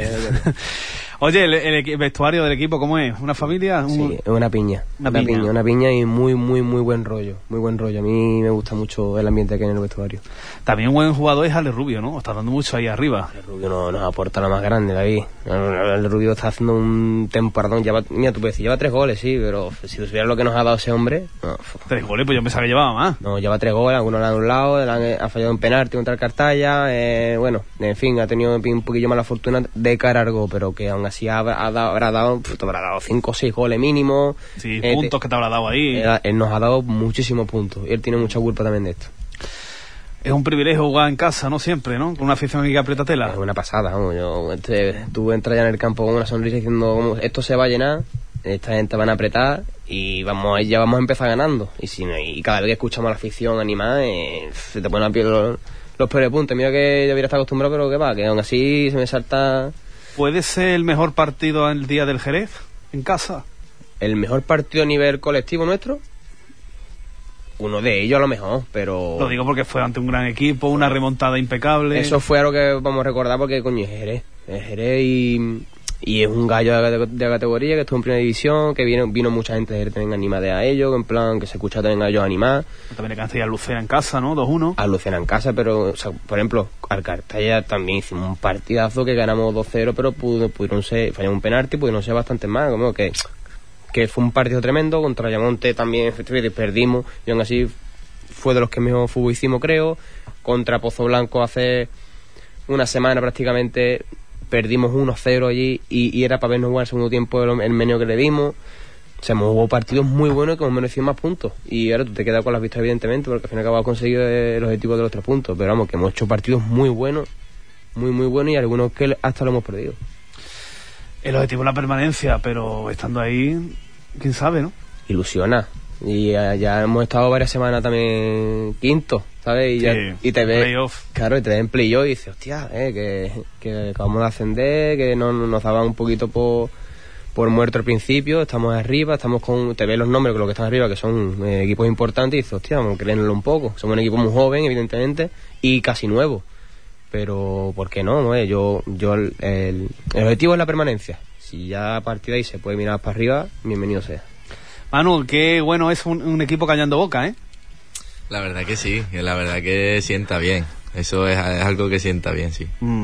Oye, el, el vestuario del equipo, ¿cómo es? ¿Una familia? Un... Sí, es una piña. Una, una piña. piña. Una piña y muy, muy, muy buen rollo. Muy buen rollo. A mí me gusta mucho el ambiente que hay en el vestuario. También un buen jugador es Ale Rubio, ¿no? Está dando mucho ahí arriba. Ale Rubio no, nos aporta la más grande, David. Ale Rubio está haciendo un temporadón. Lleva, mira, tú puedes decir, lleva tres goles, sí, pero si tú supieras lo que nos ha dado ese hombre... No. ¿Tres goles? Pues yo pensaba que llevaba más. No, lleva tres goles, algunos le han anulado, le han, ha fallado un penalti contra el Cartaya, eh, bueno, en fin, ha tenido un poquillo mala fortuna de cara al gol, pero que aún así ha, ha dado, habrá dado, te habrá dado cinco o seis goles mínimo. Sí, eh, puntos te, que te habrá dado ahí. Él, él nos ha dado muchísimos puntos y él tiene mucha culpa también de esto. Es un privilegio jugar en casa, ¿no? Siempre, ¿no? Con una afición que aprieta tela. Es una pasada, vamos. Yo, este, tú entras ya en el campo con una sonrisa diciendo, como, esto se va a llenar, esta gente van a apretar y vamos, ya vamos a empezar ganando. Y si no, y cada vez que escuchamos a la afición animada, eh, se te ponen la piel los, los peores puntos. Mira que yo hubiera estado acostumbrado, pero que va, que aún así se me salta... ¿Puede ser el mejor partido el día del Jerez, en casa? ¿El mejor partido a nivel colectivo nuestro? Uno de ellos a lo mejor, pero... Lo digo porque fue ante un gran equipo, una remontada impecable. Eso fue algo que vamos a recordar porque, coño, es Jerez. Es Jerez y, y es un gallo de, de categoría que estuvo en primera división, que vino, vino mucha gente de Jerez también animada a ellos, en plan que se escucha también a ellos animar. También le canté a Lucena en casa, ¿no? dos uno. A Lucena en casa, pero, o sea, por ejemplo, al Cartaya también hicimos un partidazo que ganamos dos cero, pero pudo, pudieron ser, fallamos un penalti, pudieron ser bastante más, como que... que fue un partido tremendo. Contra Ayamonte también efectivamente perdimos y aún así fue de los que mejor fútbol hicimos, creo. Contra Pozo Blanco hace una semana prácticamente perdimos uno cero allí y, y era para vernos jugar el segundo tiempo el, el meneo que le dimos. O sea, hemos jugado partidos muy buenos que hemos merecido más puntos y ahora tú te quedas con las vistas evidentemente porque al final acabamos conseguido el objetivo de los tres puntos, pero vamos, que hemos hecho partidos muy buenos, muy muy buenos y algunos que hasta lo hemos perdido. El objetivo es la permanencia, pero estando ahí, quién sabe, ¿no? Ilusiona. Y ya, ya hemos estado varias semanas también quinto, ¿sabes? Y, sí, ya, y te ves, playoff. Claro, y te ves en playoff y dices, hostia, eh, que, que acabamos de ascender, que no, nos daba un poquito por, por muerto al principio, estamos arriba, estamos con, te ves los nombres con los que están arriba, que son eh, equipos importantes, y dices, hostia, vamos a creérnoslo un poco. Somos un equipo muy joven, evidentemente, y casi nuevo. Pero, ¿por qué no? no eh? Yo, yo el, el, el objetivo es la permanencia. Si ya a partir de ahí se puede mirar para arriba, bienvenido sea. Manu, qué bueno es un, un equipo callando boca, ¿eh? La verdad que sí, la verdad que sienta bien. Eso es, es algo que sienta bien, sí. Mm.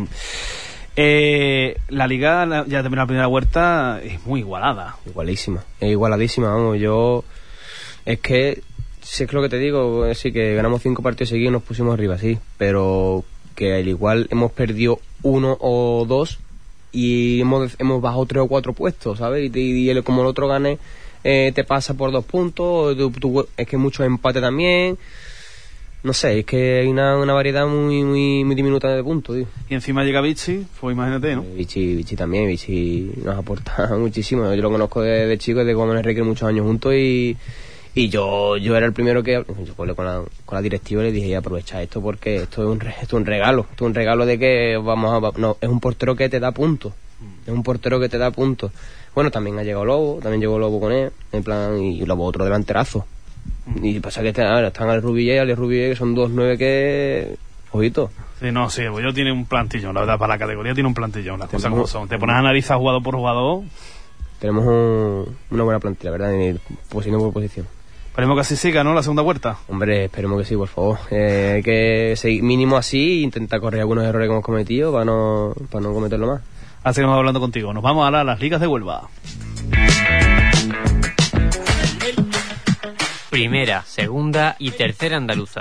Eh, la liga, la, ya terminó la primera vuelta, es muy igualada. Igualísima, es igualadísima, vamos. Yo, es que, si es que lo que te digo, sí que ganamos cinco partidos seguidos y nos pusimos arriba, sí, pero que al igual hemos perdido uno o dos y hemos, hemos bajado tres o cuatro puestos, ¿sabes? Y, y, y como el otro gane, eh, te pasa por dos puntos, tú, tú, es que hay muchos empates también. No sé, es que hay una, una variedad muy muy muy diminuta de puntos, tío. Y encima llega Vichy, pues imagínate, ¿no? Vichy, Vichy también, Vichy nos aporta muchísimo. Yo lo conozco de, de chico, de jugamos en el Recreo muchos años juntos y... Y yo yo era el primero que... Yo hablé con la, con la directiva y le dije, aprovecha esto porque esto es un esto es un regalo. Esto es un regalo de que vamos a... No, es un portero que te da puntos. Es un portero que te da puntos. Bueno, también ha llegado Lobo, también llegó Lobo con él, en plan... Y Lobo otro delanterazo. Y pasa que están, están al Rubillé y al Rubillé, que son dos nueve que... Ojito. Sí, no, sí, pues yo tiene un plantillón, la verdad, para la categoría tiene un plantillón, las cosas como son. Te pones a analizar jugador por jugador... Tenemos un, una buena plantilla, ¿verdad? En posición por posición. Esperemos que así siga, ¿no? La segunda vuelta. Hombre, esperemos que sí, por favor. Eh, hay que seguir mínimo así e intentar corregir algunos errores que hemos cometido para no, para no cometerlo más. Así que seguimos hablando contigo. Nos vamos ahora a las ligas de Huelva. Primera, segunda y tercera andaluza.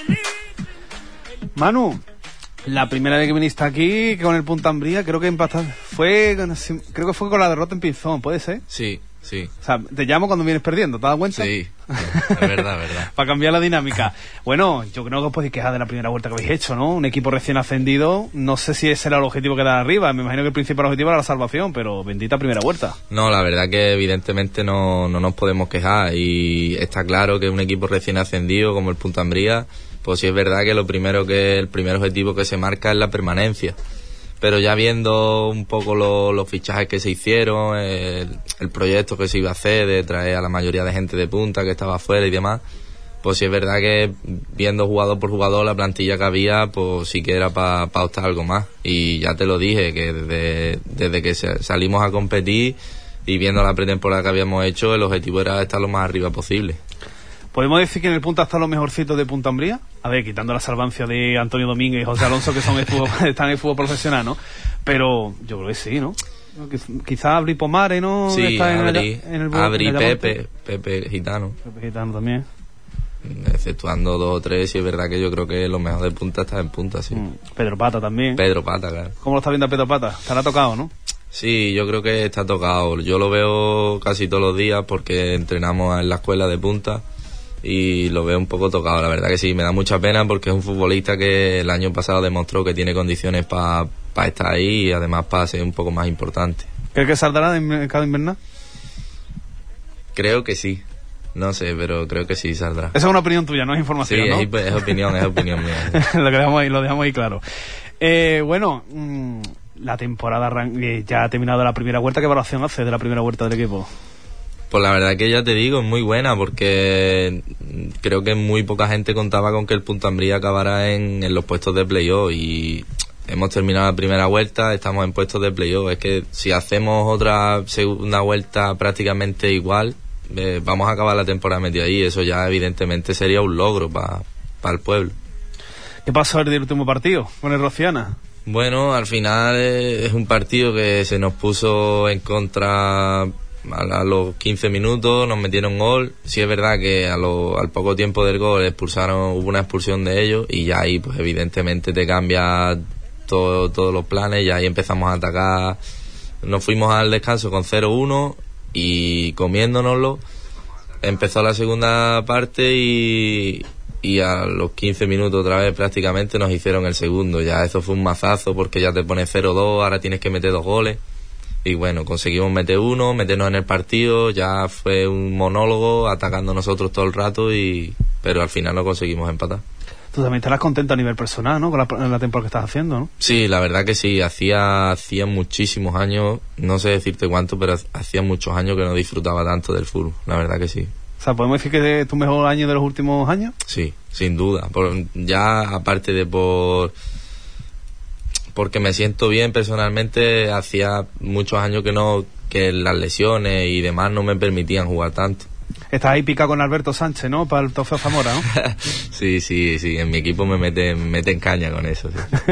Manu, la primera vez que viniste aquí con el Punta Ambría, creo que empataste. Fue, creo que fue con la derrota en Pinzón, ¿puede ser? Sí, sí. O sea, te llamo cuando vienes perdiendo, ¿te das cuenta? Sí, es verdad, es verdad. Para cambiar la dinámica. Bueno, yo creo que os podéis quejar de la primera vuelta que habéis hecho, ¿no? Un equipo recién ascendido, no sé si ese era el objetivo que era arriba, me imagino que el principal objetivo era la salvación, pero bendita primera vuelta. No, la verdad que evidentemente no, no nos podemos quejar y está claro que un equipo recién ascendido como el Punta Ambría, pues sí es verdad que lo primero que el primer objetivo que se marca es la permanencia. Pero ya viendo un poco lo, los fichajes que se hicieron, el, el proyecto que se iba a hacer de traer a la mayoría de gente de punta que estaba afuera y demás, pues sí es verdad que viendo jugador por jugador la plantilla que había, pues sí que era para pa optar algo más. Y ya te lo dije, que desde, desde que salimos a competir y viendo la pretemporada que habíamos hecho, el objetivo era estar lo más arriba posible. ¿Podemos decir que en el punta están los mejorcitos de Punta Ambría? A ver, quitando la salvancia de Antonio Domínguez y José Alonso, que son el fútbol, están en el fútbol profesional, ¿no? Pero yo creo que sí, ¿no? Quizás Abri Pomare, ¿no? Sí, está en Abri, el, en el, Abri en el Pepe, Pepe Gitano. Pepe Gitano también. Exceptuando dos o tres, sí es verdad que yo creo que lo mejor de punta está en punta, sí. Mm, Pedro Pata también. Pedro Pata, claro. ¿Cómo lo está viendo a Pedro Pata? Estará tocado, ¿no? Sí, yo creo que está tocado. Yo lo veo casi todos los días porque entrenamos en la escuela de punta y lo veo un poco tocado, la verdad que sí, me da mucha pena porque es un futbolista que el año pasado demostró que tiene condiciones para pa estar ahí y además para ser un poco más importante. ¿Crees que saldrá del mercado invernal? Creo que sí. No sé, pero creo que sí saldrá. Esa es una opinión tuya, no es información, sí, ¿no? es, es opinión, es opinión mía. lo, dejamos ahí, lo dejamos ahí claro. Eh, bueno, mmm, la temporada eh, ya ha terminado la primera vuelta. ¿Qué evaluación hace de la primera vuelta del equipo? Pues la verdad que ya te digo, es muy buena porque creo que muy poca gente contaba con que el Punta Ambría acabara en, en los puestos de playoff y hemos terminado la primera vuelta, estamos en puestos de playoff. Es que si hacemos otra segunda vuelta prácticamente igual, eh, vamos a acabar la temporada metida ahí. Eso ya evidentemente sería un logro para pa el pueblo. ¿Qué pasó el último partido con el Rociana? Bueno, al final eh, es un partido que se nos puso en contra a, a los quince minutos, nos metieron gol. Sí es verdad que a lo, al poco tiempo del gol expulsaron, hubo una expulsión de ellos y ya ahí pues evidentemente te cambia todo, todos los planes, ya ahí empezamos a atacar. Nos fuimos al descanso con cero uno y comiéndonoslo. Empezó la segunda parte y, y a los quince minutos otra vez prácticamente nos hicieron el segundo. Ya eso fue un mazazo porque ya te pones cero dos, ahora tienes que meter dos goles. Y bueno, conseguimos meter uno, meternos en el partido, ya fue un monólogo atacando nosotros todo el rato, y pero al final no conseguimos empatar. Tú también estarás contento a nivel personal, ¿no? Con la, la temporada que estás haciendo, ¿no? Sí, la verdad que sí, hacía, hacía muchísimos años, no sé decirte cuánto, pero hacía muchos años que no disfrutaba tanto del fútbol, la verdad que sí. O sea, ¿podemos decir que es tu mejor año de los últimos años? Sí, sin duda. Por, ya aparte de por... porque me siento bien personalmente, hacía muchos años que no, que las lesiones y demás no me permitían jugar tanto. Estás ahí picado con Alberto Sánchez, ¿no? Para el Trofeo Zamora, ¿no? sí, sí, sí, en mi equipo me meten, me meten caña con eso, sí.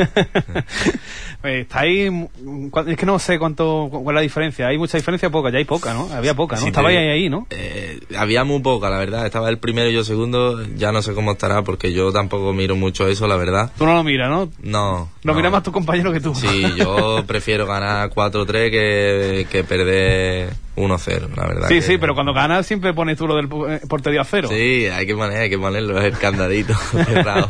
Está ahí, es que no sé cuánto, cuál es la diferencia. ¿Hay mucha diferencia o poca? Ya hay poca, ¿no? Había poca, ¿no? Sí, Estaba te, ahí, ahí, ¿no? Eh, había muy poca, la verdad. Estaba el primero y yo segundo. Ya no sé cómo estará porque yo tampoco miro mucho eso, la verdad. Tú no lo miras, ¿no? No. Lo no. mira más tu compañero que tú. Sí, yo prefiero ganar cuatro tres que, que perder uno cero, la verdad. Sí, que... sí, pero cuando ganas siempre pones tú lo del eh, portería cero. Sí, hay que poner, hay que ponerlo, es el candadito cerrado.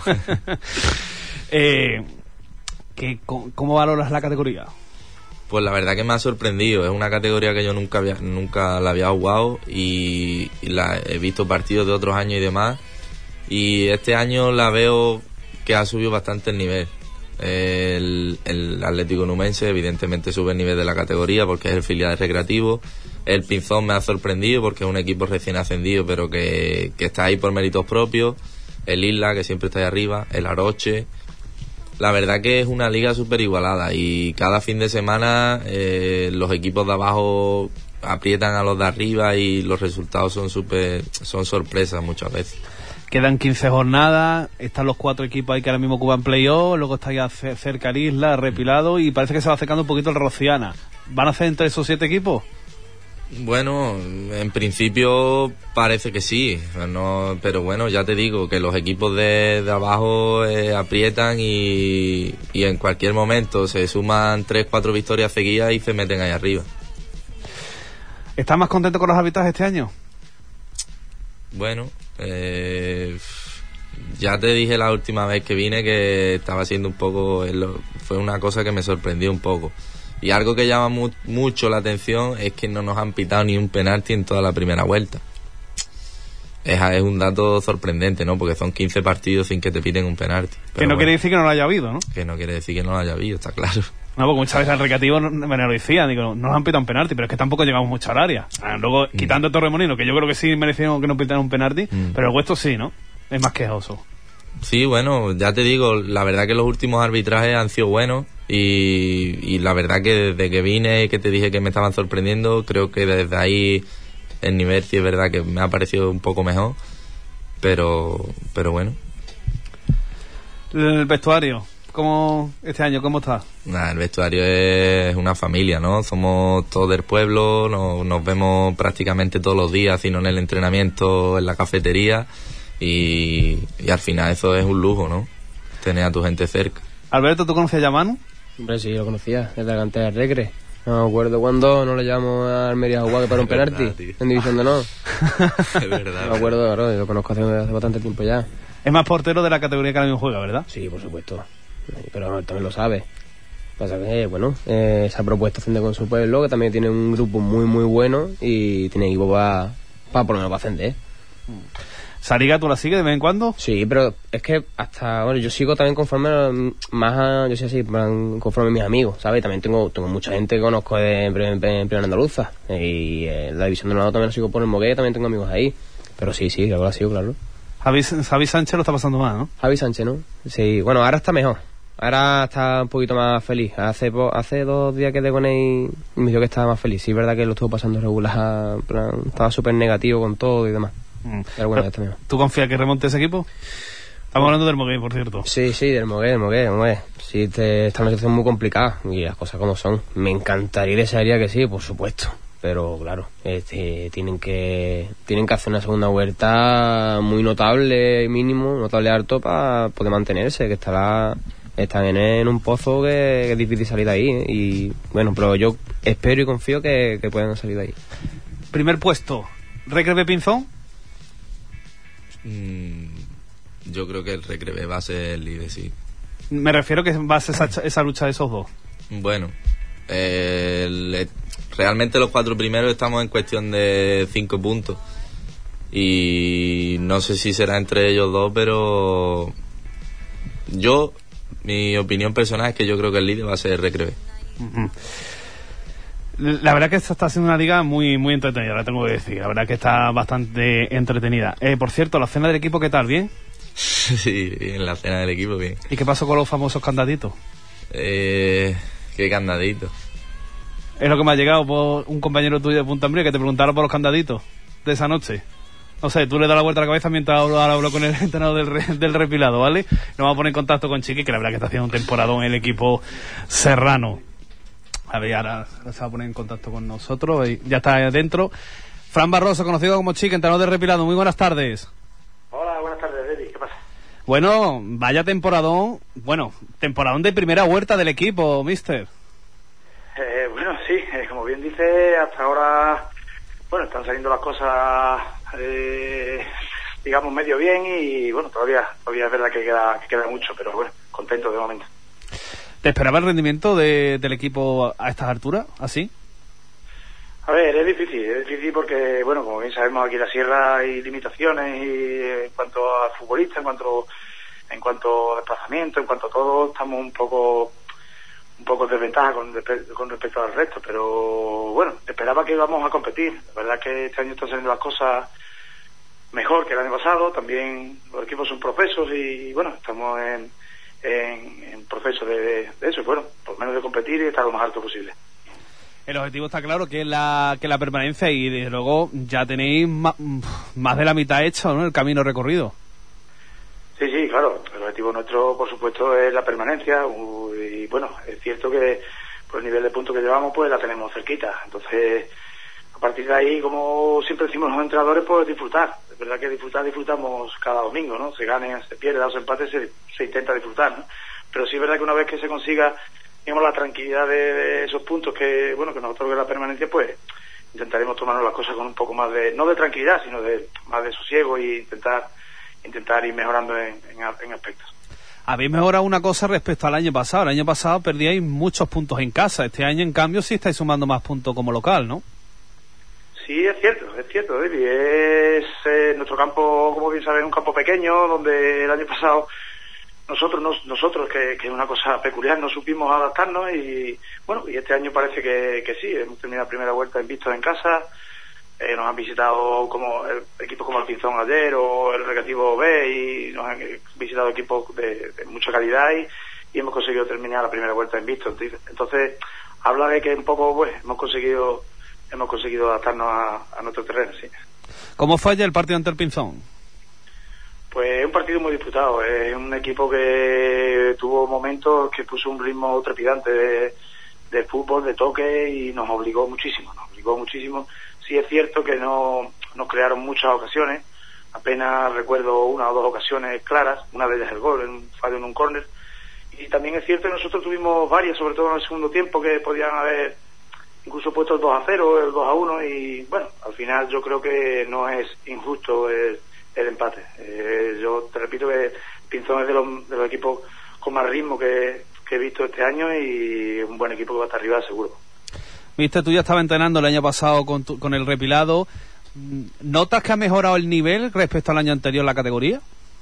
eh... ¿Qué, ¿Cómo valoras la categoría? Pues la verdad que me ha sorprendido. Es una categoría que yo nunca había, nunca la había jugado y, y la he visto partidos de otros años y demás. Y este año la veo que ha subido bastante el nivel. El, el Atlético Numense evidentemente sube el nivel de la categoría porque es el filial recreativo. El Pinzón me ha sorprendido porque es un equipo recién ascendido pero que, que está ahí por méritos propios. El Isla, que siempre está ahí arriba. El Aroche. La verdad que es una liga súper igualada y cada fin de semana eh, los equipos de abajo aprietan a los de arriba y los resultados son súper, son sorpresas muchas veces. Quedan quince jornadas, están los cuatro equipos ahí que ahora mismo ocupan playoff, luego está ya cerca el Isla, Repilado, y parece que se va acercando un poquito el Rociana. ¿Van a hacer entre esos siete equipos? Bueno, en principio parece que sí, no, pero bueno, ya te digo que los equipos de, de abajo eh, aprietan y, y en cualquier momento se suman tres, cuatro victorias seguidas y se meten ahí arriba. ¿Estás más contento con los arbitrajes este año? Bueno, eh, ya te dije la última vez que vine que estaba siendo un poco, fue una cosa que me sorprendió un poco. Y algo que llama mu- mucho la atención es que no nos han pitado ni un penalti en toda la primera vuelta. Es, es un dato sorprendente, ¿no? Porque son quince partidos sin que te piten un penalti. Pero que no bueno, quiere decir que no lo haya habido, ¿no? Que no quiere decir que no lo haya habido, está claro. No, porque muchas veces al recreativo me lo decían, digo, no nos han pitado un penalti, pero es que tampoco llegamos mucho al área. Ah, luego, mm. quitando a Torremolino, que yo creo que sí merecíamos que nos pitaran un penalti, mm. pero el resto sí, ¿no? Es más quejoso. Sí, bueno, ya te digo, la verdad que los últimos arbitrajes han sido buenos y, y la verdad que desde que vine y que te dije que me estaban sorprendiendo, creo que desde ahí el nivel sí es verdad que me ha parecido un poco mejor, pero pero bueno. El vestuario, ¿cómo este año, cómo está? Nah, el vestuario es una familia, ¿no? Somos todos del pueblo, nos, nos vemos prácticamente todos los días, sino en el entrenamiento, en la cafetería. Y, y al final eso es un lujo, ¿no? Tener a tu gente cerca. Alberto, ¿tú conocías a Manu? Hombre, sí, lo conocía, desde la cantera del Recre. No me acuerdo cuándo no le llevamos a Almería a jugar para un penalti verdad, en División de Honor. Es verdad. No me acuerdo, claro, yo lo conozco hace, hace bastante tiempo ya. Es más portero de la categoría que ahora mismo juega, ¿verdad? Sí, por supuesto. Pero él también lo sabe. Pasa que, bueno, eh, se ha propuesto haciendo con su pueblo, que también tiene un grupo muy, muy bueno y tiene equipo para, pa, por lo menos para ascender. ¿Sariga tú la sigues de vez en cuando? Sí, pero es que hasta, bueno, yo sigo también conforme más, a, yo sé así, conforme a mis amigos, ¿sabes? También tengo tengo mucha gente que conozco en, en, en Primera Andaluza y en la División de Honor también lo sigo por el Mogué, también tengo amigos ahí. Pero sí, sí, claro, la sigo, claro. Javi, Javi Sánchez lo está pasando mal, ¿no? Javi Sánchez, ¿no? Sí, bueno, ahora está mejor. Ahora está un poquito más feliz. Hace hace dos días que te con él y me dijo que estaba más feliz. Sí, es verdad que lo estuvo pasando regular, plan, estaba súper negativo con todo y demás. Mm. Pero bueno, está mejor. ¿Tú confías que remonte ese equipo? Estamos hablando del Mogué, por cierto. Sí, sí, del Mogué, del Mogué, Mogué. Sí, te, está en una situación muy complicada y las cosas como son. Me encantaría y desearía que sí, por supuesto. Pero claro, este, tienen que tienen que hacer una segunda vuelta muy notable, mínimo, notable alto para poder mantenerse, que estará están en, en un pozo que, que es difícil salir de ahí, ¿eh? Y bueno, pero yo espero y confío que, que puedan salir de ahí. Primer puesto, Recrebe Pinzón. Mm, yo creo que el Recrebe va a ser el líder, sí. Me refiero que va a ser esa, esa lucha de esos dos. Bueno, eh, el, realmente los cuatro primeros estamos en cuestión de cinco puntos y no sé si será entre ellos dos, pero yo, mi opinión personal es que yo creo que el líder va a ser el Recrebe. Uh-huh. La verdad que esta está siendo una liga muy muy entretenida, la tengo que decir. La verdad que está bastante entretenida. Eh, por cierto, la cena del equipo, ¿qué tal? ¿Bien? Sí, en la cena del equipo, bien. ¿Y qué pasó con los famosos candaditos? Eh, ¿Qué candaditos? Es lo que me ha llegado por un compañero tuyo de Punta Umbría, que te preguntaron por los candaditos de esa noche. No sé, tú le das la vuelta a la cabeza mientras hablo, hablo con el entrenador del, re, del repilado, ¿vale? Nos vamos a poner en contacto con Chiqui, que la verdad que está haciendo un temporadón en el equipo serrano. A ver, ahora se va a poner en contacto con nosotros y ya está dentro. Fran Barroso, conocido como Chiqui, entrenador del repilado. Muy buenas tardes. Hola, buenas tardes, Eddie. ¿Qué pasa? Bueno, vaya temporadón. Bueno, temporadón de primera vuelta del equipo, mister. Eh, bueno, sí, eh, como bien dice, hasta ahora, bueno, están saliendo las cosas, eh, digamos, medio bien y, bueno, todavía todavía es verdad que queda, que queda mucho, pero bueno, contento de momento. ¿Te esperaba el rendimiento de, del equipo a estas alturas, así? A ver, es difícil, es difícil porque, bueno, como bien sabemos, aquí en la sierra hay limitaciones y en cuanto a futbolistas, en cuanto en cuanto a desplazamiento, en cuanto a todo, estamos un poco un poco en desventaja con, con respecto al resto, pero bueno, esperaba que íbamos a competir. La verdad es que este año están saliendo las cosas mejor que el año pasado, también los equipos son procesos y, bueno, estamos en, en, en proceso de, de eso, bueno, por lo menos de competir y estar lo más alto posible. El objetivo está claro, que es la que la permanencia, y desde luego ya tenéis ma, más de la mitad hecho, ¿no? El camino recorrido. Sí, sí, claro. El objetivo nuestro, por supuesto, es la permanencia y, bueno, es cierto que por el nivel de puntos que llevamos, pues la tenemos cerquita. Entonces, a partir de ahí, como siempre decimos los entrenadores, pues disfrutar. Es verdad que disfrutar, disfrutamos cada domingo, ¿no? Se gane, se pierde, da o se empate, se, se intenta disfrutar, ¿no? Pero sí es verdad que una vez que se consiga, digamos, la tranquilidad de, de esos puntos que, bueno, que nos otorga la permanencia, pues intentaremos tomarnos las cosas con un poco más de, no de tranquilidad, sino de más de sosiego y intentar intentar ir mejorando en, en, en aspectos. Habéis mejorado una cosa respecto al año pasado. El año pasado perdíais muchos puntos en casa. Este año, en cambio, sí estáis sumando más puntos como local, ¿no? Sí, es cierto, es cierto, David. Es eh, nuestro campo, como bien sabes, un campo pequeño, donde el año pasado nosotros, nos, nosotros que, que es una cosa peculiar, no supimos adaptarnos y, bueno, y este año parece que, que sí. Hemos terminado la primera vuelta invictos en casa. Eh, nos han visitado como el, equipos como el Pinzón ayer o el Recreativo B y nos han visitado equipos de, de mucha calidad y, y hemos conseguido terminar la primera vuelta invictos. Entonces, entonces habla de que un poco, pues, hemos conseguido hemos conseguido adaptarnos a, a nuestro terreno, sí. ¿Cómo fue ayer el partido ante el Pinzón? Pues es un partido muy disputado. Es un equipo que tuvo momentos que puso un ritmo trepidante de, de fútbol, de toque y nos obligó muchísimo, nos obligó muchísimo. Sí es cierto que no nos crearon muchas ocasiones, apenas recuerdo una o dos ocasiones claras, una de ellas el gol, en un fallo en un córner, y también es cierto que nosotros tuvimos varias, sobre todo en el segundo tiempo, que podían haber incluso puesto el dos a cero, el dos a uno, y bueno, al final yo creo que no es injusto el, el empate. Eh, yo te repito que Pinzón es de los, de los equipos con más ritmo que, que he visto este año y un buen equipo que va hasta arriba seguro. Viste, tú ya estabas entrenando el año pasado con, tu, con el repilado. ¿Notas que ha mejorado el nivel respecto al año anterior en la categoría?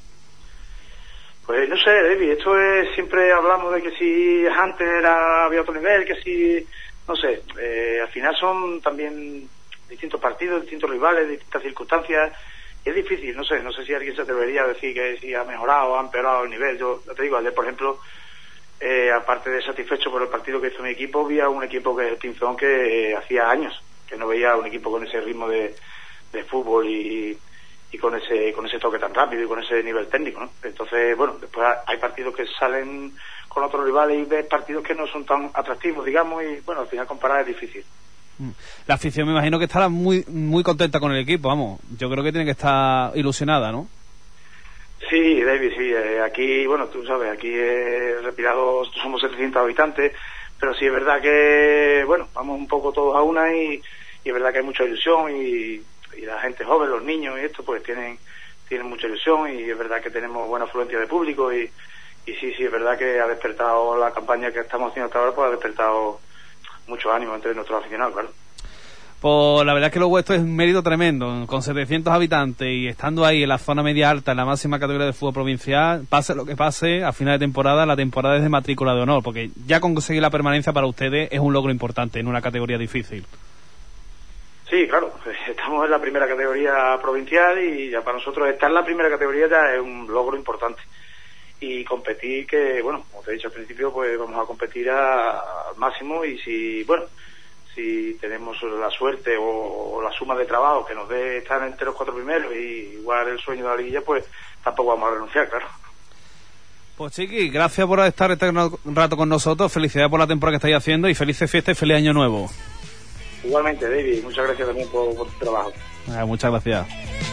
Pues no sé, David, esto es, siempre hablamos de que si antes era, había otro nivel, que si, no sé, eh, al final son también distintos partidos, distintos rivales, distintas circunstancias, y es difícil, no sé, no sé si alguien se atrevería a decir que si ha mejorado o ha empeorado el nivel. Yo te digo, ayer, por ejemplo, eh, aparte de satisfecho por el partido que hizo mi equipo, vi a un equipo que es el Pinzón que eh, hacía años que no veía un equipo con ese ritmo de, de fútbol y y con ese con ese toque tan rápido y con ese nivel técnico, ¿no? Entonces, bueno, después hay partidos que salen con otros rivales y ves partidos que no son tan atractivos, digamos, y bueno, al final comparar es difícil. La afición me imagino que estará muy muy contenta con el equipo, vamos, yo creo que tiene que estar ilusionada, ¿no? Sí, David, sí, eh, aquí, bueno, tú sabes, aquí eh, Repilado somos setecientos habitantes, pero sí es verdad que, bueno, vamos un poco todos a una y, y es verdad que hay mucha ilusión y y la gente joven, los niños y esto, pues tienen tienen mucha ilusión y es verdad que tenemos buena afluencia de público y, y sí, sí, es verdad que ha despertado la campaña que estamos haciendo hasta ahora, pues ha despertado mucho ánimo entre nuestros aficionados, claro. Pues la verdad es que lo vuestro es un mérito tremendo, con setecientos habitantes y estando ahí en la zona media alta, en la máxima categoría de fútbol provincial, pase lo que pase, a final de temporada, la temporada es de matrícula de honor, porque ya conseguir la permanencia para ustedes es un logro importante en una categoría difícil. Sí, claro, estamos en la primera categoría provincial y ya para nosotros estar en la primera categoría ya es un logro importante. Y competir, que bueno, como te he dicho al principio, pues vamos a competir a- al máximo y si, bueno, si tenemos la suerte o, o la suma de trabajo que nos dé estar entre los cuatro primeros y igual el sueño de la liguilla, pues tampoco vamos a renunciar, claro. Pues chiqui, gracias por estar este rato con nosotros, felicidades por la temporada que estáis haciendo y felices fiestas y feliz año nuevo. Igualmente, David, muchas gracias también por, por tu trabajo. Eh, muchas gracias.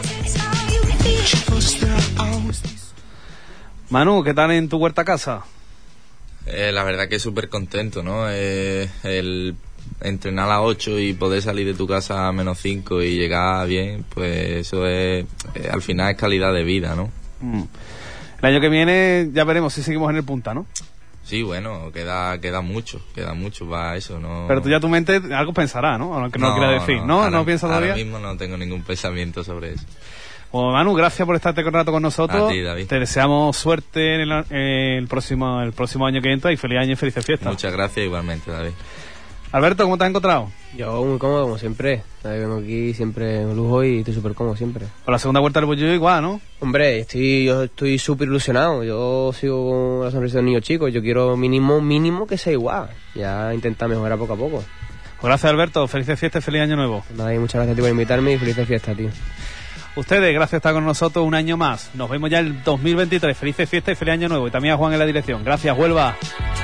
Manu, ¿qué tal en tu huerta casa? Eh, la verdad que súper contento, ¿no? Eh, el entrenar a las ocho y poder salir de tu casa a menos cinco y llegar bien, pues eso es, eh, al final es calidad de vida, ¿no? Mm. El año que viene ya veremos si seguimos en el punta, ¿no? Sí, bueno, queda queda mucho, queda mucho para eso, ¿no? Pero tú ya tu mente algo pensará, ¿no? Aunque no, lo quiera decir, ¿no? ¿No, ahora, ¿No piensas todavía? Ahora mismo no tengo ningún pensamiento sobre eso. Bueno, Manu, gracias por estar este rato con nosotros. A ti, David. Te deseamos suerte en el, en el próximo el próximo año que entra y feliz año y felices fiestas. Muchas gracias igualmente, David. Alberto, ¿cómo te has encontrado? Yo muy cómodo, como siempre. Vengo aquí siempre un lujo y estoy súper cómodo siempre. Con la segunda vuelta del bollo igual, ¿no? Hombre, estoy, yo estoy súper ilusionado. Yo sigo con la sonrisa de un niño chico. Yo quiero mínimo, mínimo que sea igual. Ya intentar mejorar poco a poco. Pues gracias, Alberto. Felices fiestas y feliz año nuevo. Nada, y muchas gracias a ti por invitarme y felices fiestas, tío. Ustedes, gracias por estar con nosotros un año más. Nos vemos ya el dos mil veintitrés. Felices fiestas y feliz año nuevo. Y también a Juan en la dirección. Gracias, Huelva.